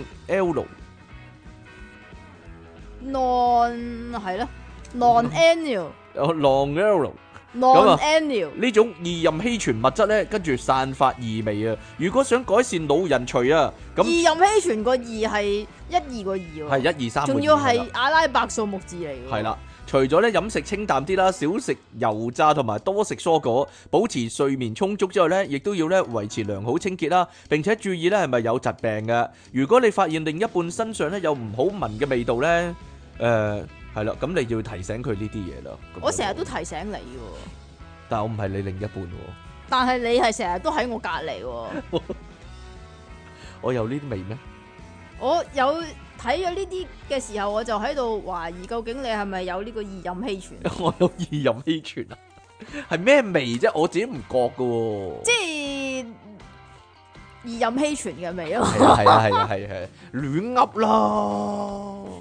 L。non 係咯，non annual。哦，long L。non-annual 呢種二壬烯醛物質咧，跟住散發異味啊！如果想改善老人除啊，咁二壬烯醛個二係一二個二喎，係一二三，仲要係阿拉伯數目字嚟嘅。係啦，除咗咧飲食清淡啲啦，少食油炸同埋多食蔬果，保持睡眠充足之後咧，亦都要咧維持良好清潔啦，並且注意咧係咪有疾病嘅。如果你發現另一半身上咧有唔好聞嘅味道咧，誒。係啦，咁你要提醒佢呢啲嘢啦。我成日都提醒你喎，但係我唔係你另一半喎。但係你係成日都喺我隔籬喎。我有呢啲味咩？我有睇咗呢啲嘅時候，我就喺度懷疑，究竟你係咪有呢個二壬烯醛？我有二壬烯醛啊？係咩味啫？我自己唔覺噶。即係二壬烯醛嘅味啊！係啊係啊係啊係啊，亂噏啦！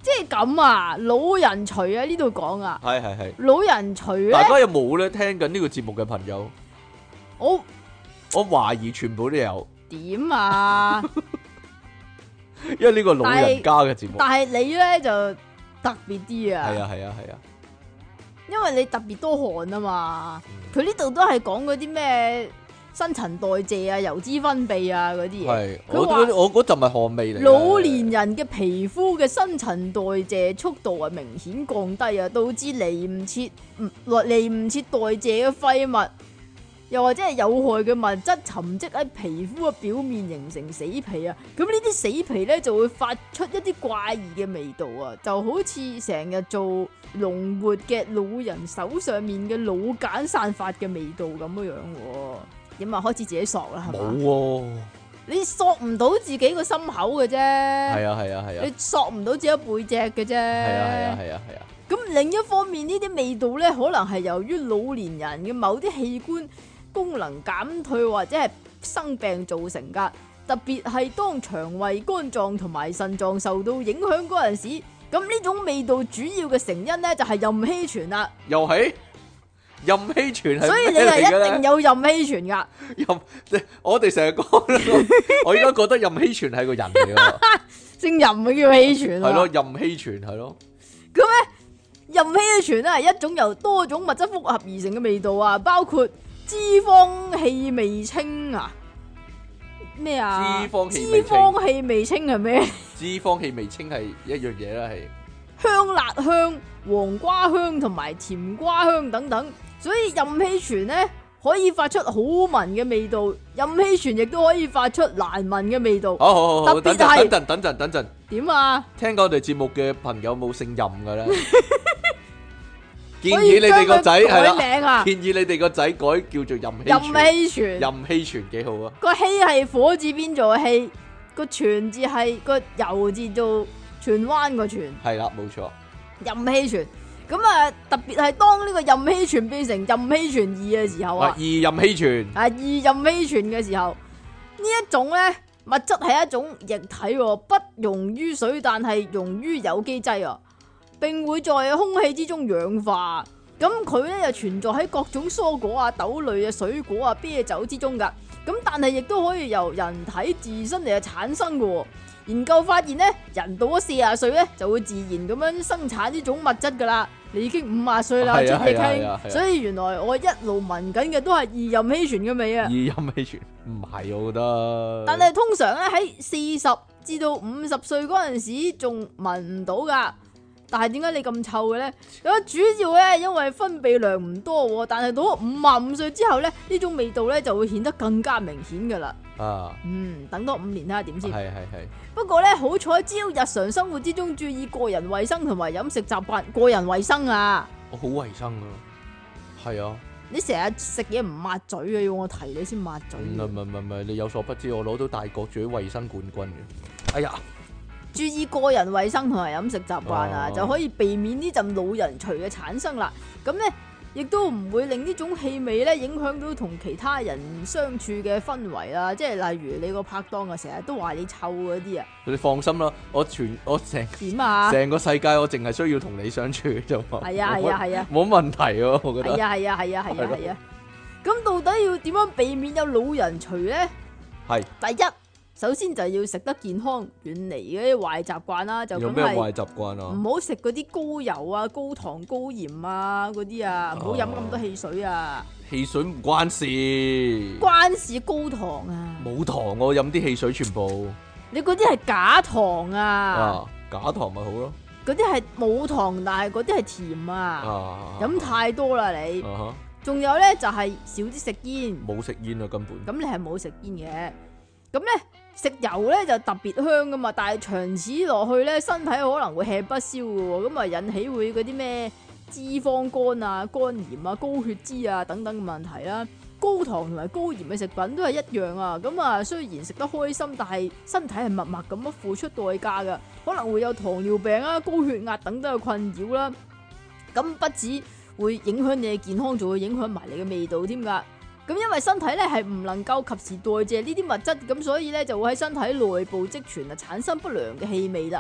即係咁啊，老人錘啊呢度講啊， 係係係， 老人錘咧， 大家有冇咧聽緊呢個節目嘅朋友？ 我我懷疑全部都有， 點啊？ 因為呢個老人家嘅節目， 但係你咧就特別啲啊， 係啊係啊係啊， 因為你特別多汗啊嘛，佢呢度都係講嗰啲咩新陳代謝啊、油脂分泌啊嗰啲嘢。 係， 佢我話我嗰陣係汗味嚟嘅。 老年人嘅皮膚嘅新陳代謝速度係明顯降低啊，導致嚟唔切唔嚟唔切代謝嘅廢物，又或者係有害嘅物質沉積喺皮膚嘅表面，形成死皮啊！咁呢啲死皮咧就會發出一啲怪異嘅味道啊，就好似成日做農活嘅老人手上面嘅老鹼散發嘅味道咁樣樣喎。點啊？開始自己索啦，係嘛？ 冇喎， 你索唔到自己個心口嘅啫。係啊係啊係啊， 你索唔到自己背脊嘅啫。 係啊係啊係啊係啊。 咁另一方面，呢啲味道咧，可能係由於老年人嘅某啲器官功能減退或者係生病造成噶，特別係當腸胃、肝臟同埋腎臟受到影響嗰陣時，咁呢種味道主要嘅成因咧就係任烯醛啦。 又係任烯醛係， 所以你係一定有任烯醛噶。 任，我哋成日講，我而家覺得任烯醛係個人嚟噶， 姓任嘅叫烯醛。 係咯，任烯醛係咯。 咁咧，任烯醛咧係一種由多種物質複合而成嘅味道啊，包括脂肪氣味清啊，咩啊？ 脂肪氣脂味清肪氣味清係咩？ 脂肪氣味清係一樣嘢啦，係香辣香、黃瓜香同埋甜瓜香等等，所以任烯醛咧可以發出好聞嘅味道，任烯醛亦都可以發出難聞嘅味道。 好好好， 特別係等陣等陣等陣等陣， 點啊？ 聽過我哋節目嘅朋友冇姓任嘅咧？建議你哋個仔係啦， 名啊！ 建議你哋個仔改叫做任任烯烯醛， 任烯醛幾好啊！ 個烯係火字邊做烯，個醛字係個油字做荃灣個荃。 係啦，冇錯。 任烯醛咁啊，特別係當呢個任烯醛變成任烯醛二嘅時候啊， 二任烯醛啊二任烯醛嘅時候，呢一種咧物質係一種液體，不溶於水，但係溶於有機劑啊，並會在空氣之中氧化。咁佢咧又存在喺各種蔬果啊、豆類啊、水果啊、啤酒之中噶。咁但係亦都可以由人體自身嚟產生嘅。研究發現咧，人到咗四十歲咧就會自然咁樣生產呢種物質噶啦。你已經五十歲啦，出體傾，所以原來我一路聞緊嘅都係二任烯醛嘅味啊。 二任烯醛唔係，我覺得。 但係通常咧喺四十至到五十歲嗰陣時仲聞唔到噶。但係點解你咁臭嘅咧？咁主要咧因為分泌量唔多，但係到咗五十五歲之後咧，呢種味道咧就會顯得更加明顯噶啦。 啊， 嗯，等多五年睇下點先。 係係係。 不過咧好彩，只要日常生活之中注意個人衛生同埋飲食習慣，個人衛生啊， 我好衛生啊，係啊。 你成日食嘢唔抹嘴嘅，要我提你先抹嘴。 唔係唔係唔係，你有所不知，我攞到大國最衛生冠軍嘅。哎呀！ 注意個人衛生同埋飲食習慣啊， 哦、 就可以避免呢陣老人錘嘅產生啦。咁咧，亦都唔會令呢種氣味咧影響到同其他人相處嘅氛圍啦。即係例如你個拍檔啊，成日都話你臭嗰啲啊。 你放心啦，我全我成點啊？ 成個世界我淨係需要同你相處啫嘛。 係啊係啊係啊， 冇問題喎，我覺得。 係啊係啊係啊係啊係啊。咁到底要點樣避免有老人錘咧？係第一。首先就係要食得健康，遠離嗰啲壞習慣啦。就有咩壞習慣啊？ 唔好食嗰啲高油啊、高糖、高鹽啊嗰啲啊，唔好飲咁多汽水啊。 汽水唔關事， 關事高糖啊！ 冇糖我飲啲汽水全部。 你嗰啲係假糖啊！ 啊，假糖咪好咯。 嗰啲係冇糖，但係嗰啲係甜啊！飲、啊、太多啦你。仲、啊、有咧就係、是、少啲食煙。冇食煙啊，根本。咁你係冇食煙嘅。咁咧食油咧就特別香噶嘛，但係長此落去咧，身體可能會吃不消噶，咁啊引起會嗰啲咩脂肪肝啊、肝炎啊、高血脂啊等等嘅問題啦。高糖同埋高鹽嘅食品都係一樣啊。咁啊雖然食得開心，但係身體係默默咁樣付出代價噶，可能會有糖尿病啊、高血壓等等嘅困擾啦。咁不止會影響你嘅健康，仲會影響埋你嘅味道添噶。咁因為身體咧係唔能夠及時代謝呢啲物質，咁所以咧就會喺身體內部積存啊，產生不良嘅氣味啦。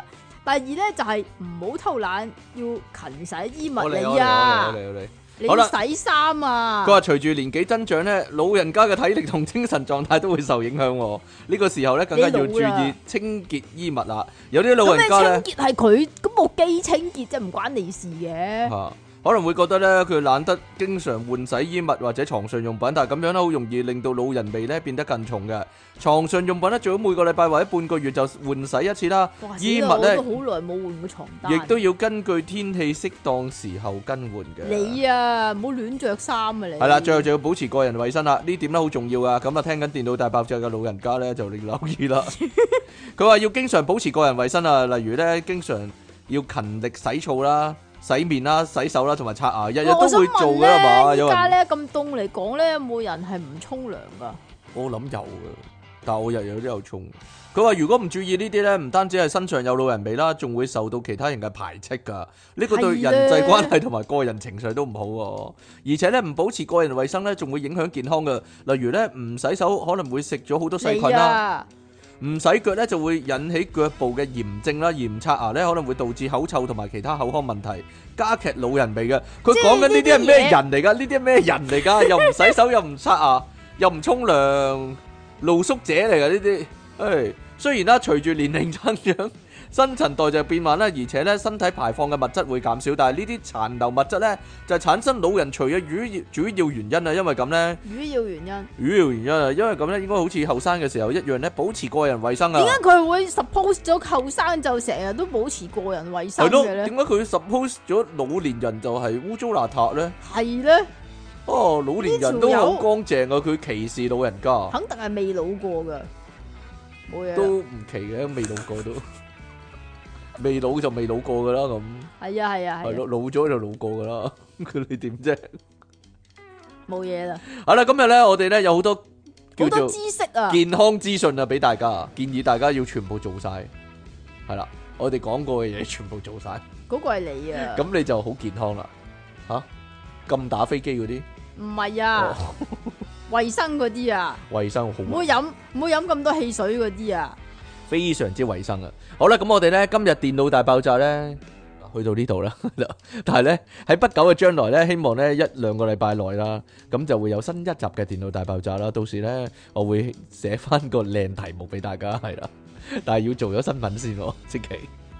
第二咧就係唔好偷懶，要勤洗衣物我嚟你啊！ 我嚟我嚟我嚟你好啦要洗衫啊！ 佢話隨住年紀增長咧，老人家嘅體力同精神狀態都會受影響喎。呢個時候咧，更加要注意清潔衣物啦。有啲老人家咧， 咁你清潔係佢咁部機清潔啫，唔關你事嘅。 嚇可能會覺得咧，佢懶得經常換洗衣物或者床上用品，但係咁樣咧，好容易令到老人味咧變得更重嘅。床上用品咧，最好每個禮拜或者半個月就換洗一次啦。 哇衣物咧， 我都好耐冇換過床單。 亦都要根據天氣適當時候更換嘅。 你啊，唔好亂着衫啊你。 係啦，最後就要保持個人衞生啦，呢點咧好重要噶。咁啊，聽緊電腦大爆炸嘅老人家咧就你留意啦。佢話要經常保持個人衞生啊，例如咧經常要勤力洗澡啦、洗面啦、洗手啦，同埋刷牙，日日都會做噶啦嘛。有而家人咧咁凍嚟講咧，有冇人係唔沖涼噶？ 我諗有嘅，但係我日日都有沖。佢話如果唔注意呢啲咧，唔單止係身上有老人味啦，仲會受到其他人嘅排斥噶。呢個對人際關係同埋個人情緒都唔好喎。而且咧唔保持個人衞生咧，仲會影響健康噶。例如咧唔洗手可能會食咗好多細菌啦。唔洗腳咧就會引起腳部嘅炎症啦，嫌刷牙咧可能會導致口臭同埋其他口腔問題，加劇老人味嘅。佢講緊呢啲係咩人嚟噶？呢啲係咩人嚟噶？又唔洗手，又唔刷牙，又唔沖涼，露宿者嚟噶呢啲。誒，雖然啦，隨住年齡增長，新陳代謝變慢啦，而且咧身體排放嘅物質會減少，但係呢啲殘留物質咧就係產生老人除嘅主要主要原因啊，因為咁咧， 主要原因， 主要原因啊，因為咁咧應該好似後生嘅時候一樣咧，保持個人衞生啊。 點解佢會 suppose 咗後生就成日都保持個人衞生嘅咧？ 點解佢 suppose 咗老年人就係污糟邋遢咧？ 係咧， 哦，老年人都好乾淨啊，佢歧視老人家， 肯定係未老過噶，冇嘢。 都唔奇嘅，未老過都。未老就未老過噶啦，咁係啊係啊係咯，老咗就老過噶啦，佢你點啫？ 冇嘢啦。 好啦，今日咧我哋咧有好多叫做知識啊， 健康資訊啊，俾大家建議大家要全部做晒，係啦，我哋講過嘅嘢全部做晒， 嗰個係你啊， 咁你就好健康啦。吓，咁打飛機嗰啲唔係啊，衛生嗰啲啊， 衛生好， 唔好飲唔好飲咁多汽水嗰啲啊。 非常之衛生啊！好啦，咁我哋咧今日電腦大爆炸咧去到呢度啦，但係咧喺不久嘅將來咧，希望咧一兩個禮拜內啦，咁就會有新一集嘅電腦大爆炸啦。到時咧我會寫翻個靚題目俾大家，係啦，但係要做咗新聞先喎，即期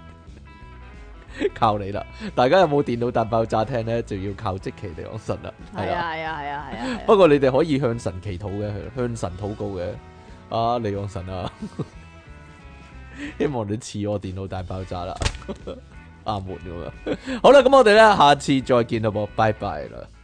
靠你啦！大家有冇電腦大爆炸聽咧，就要靠即期嚟講神啦。 係啊係啊係啊係啊！ 不過你哋可以向神祈禱嘅，向神禱告嘅。啊，離岸神啊！希望你似我電腦大爆炸啦，阿門咁樣。好啦，咁我哋咧下次再見啦噃，拜拜啦。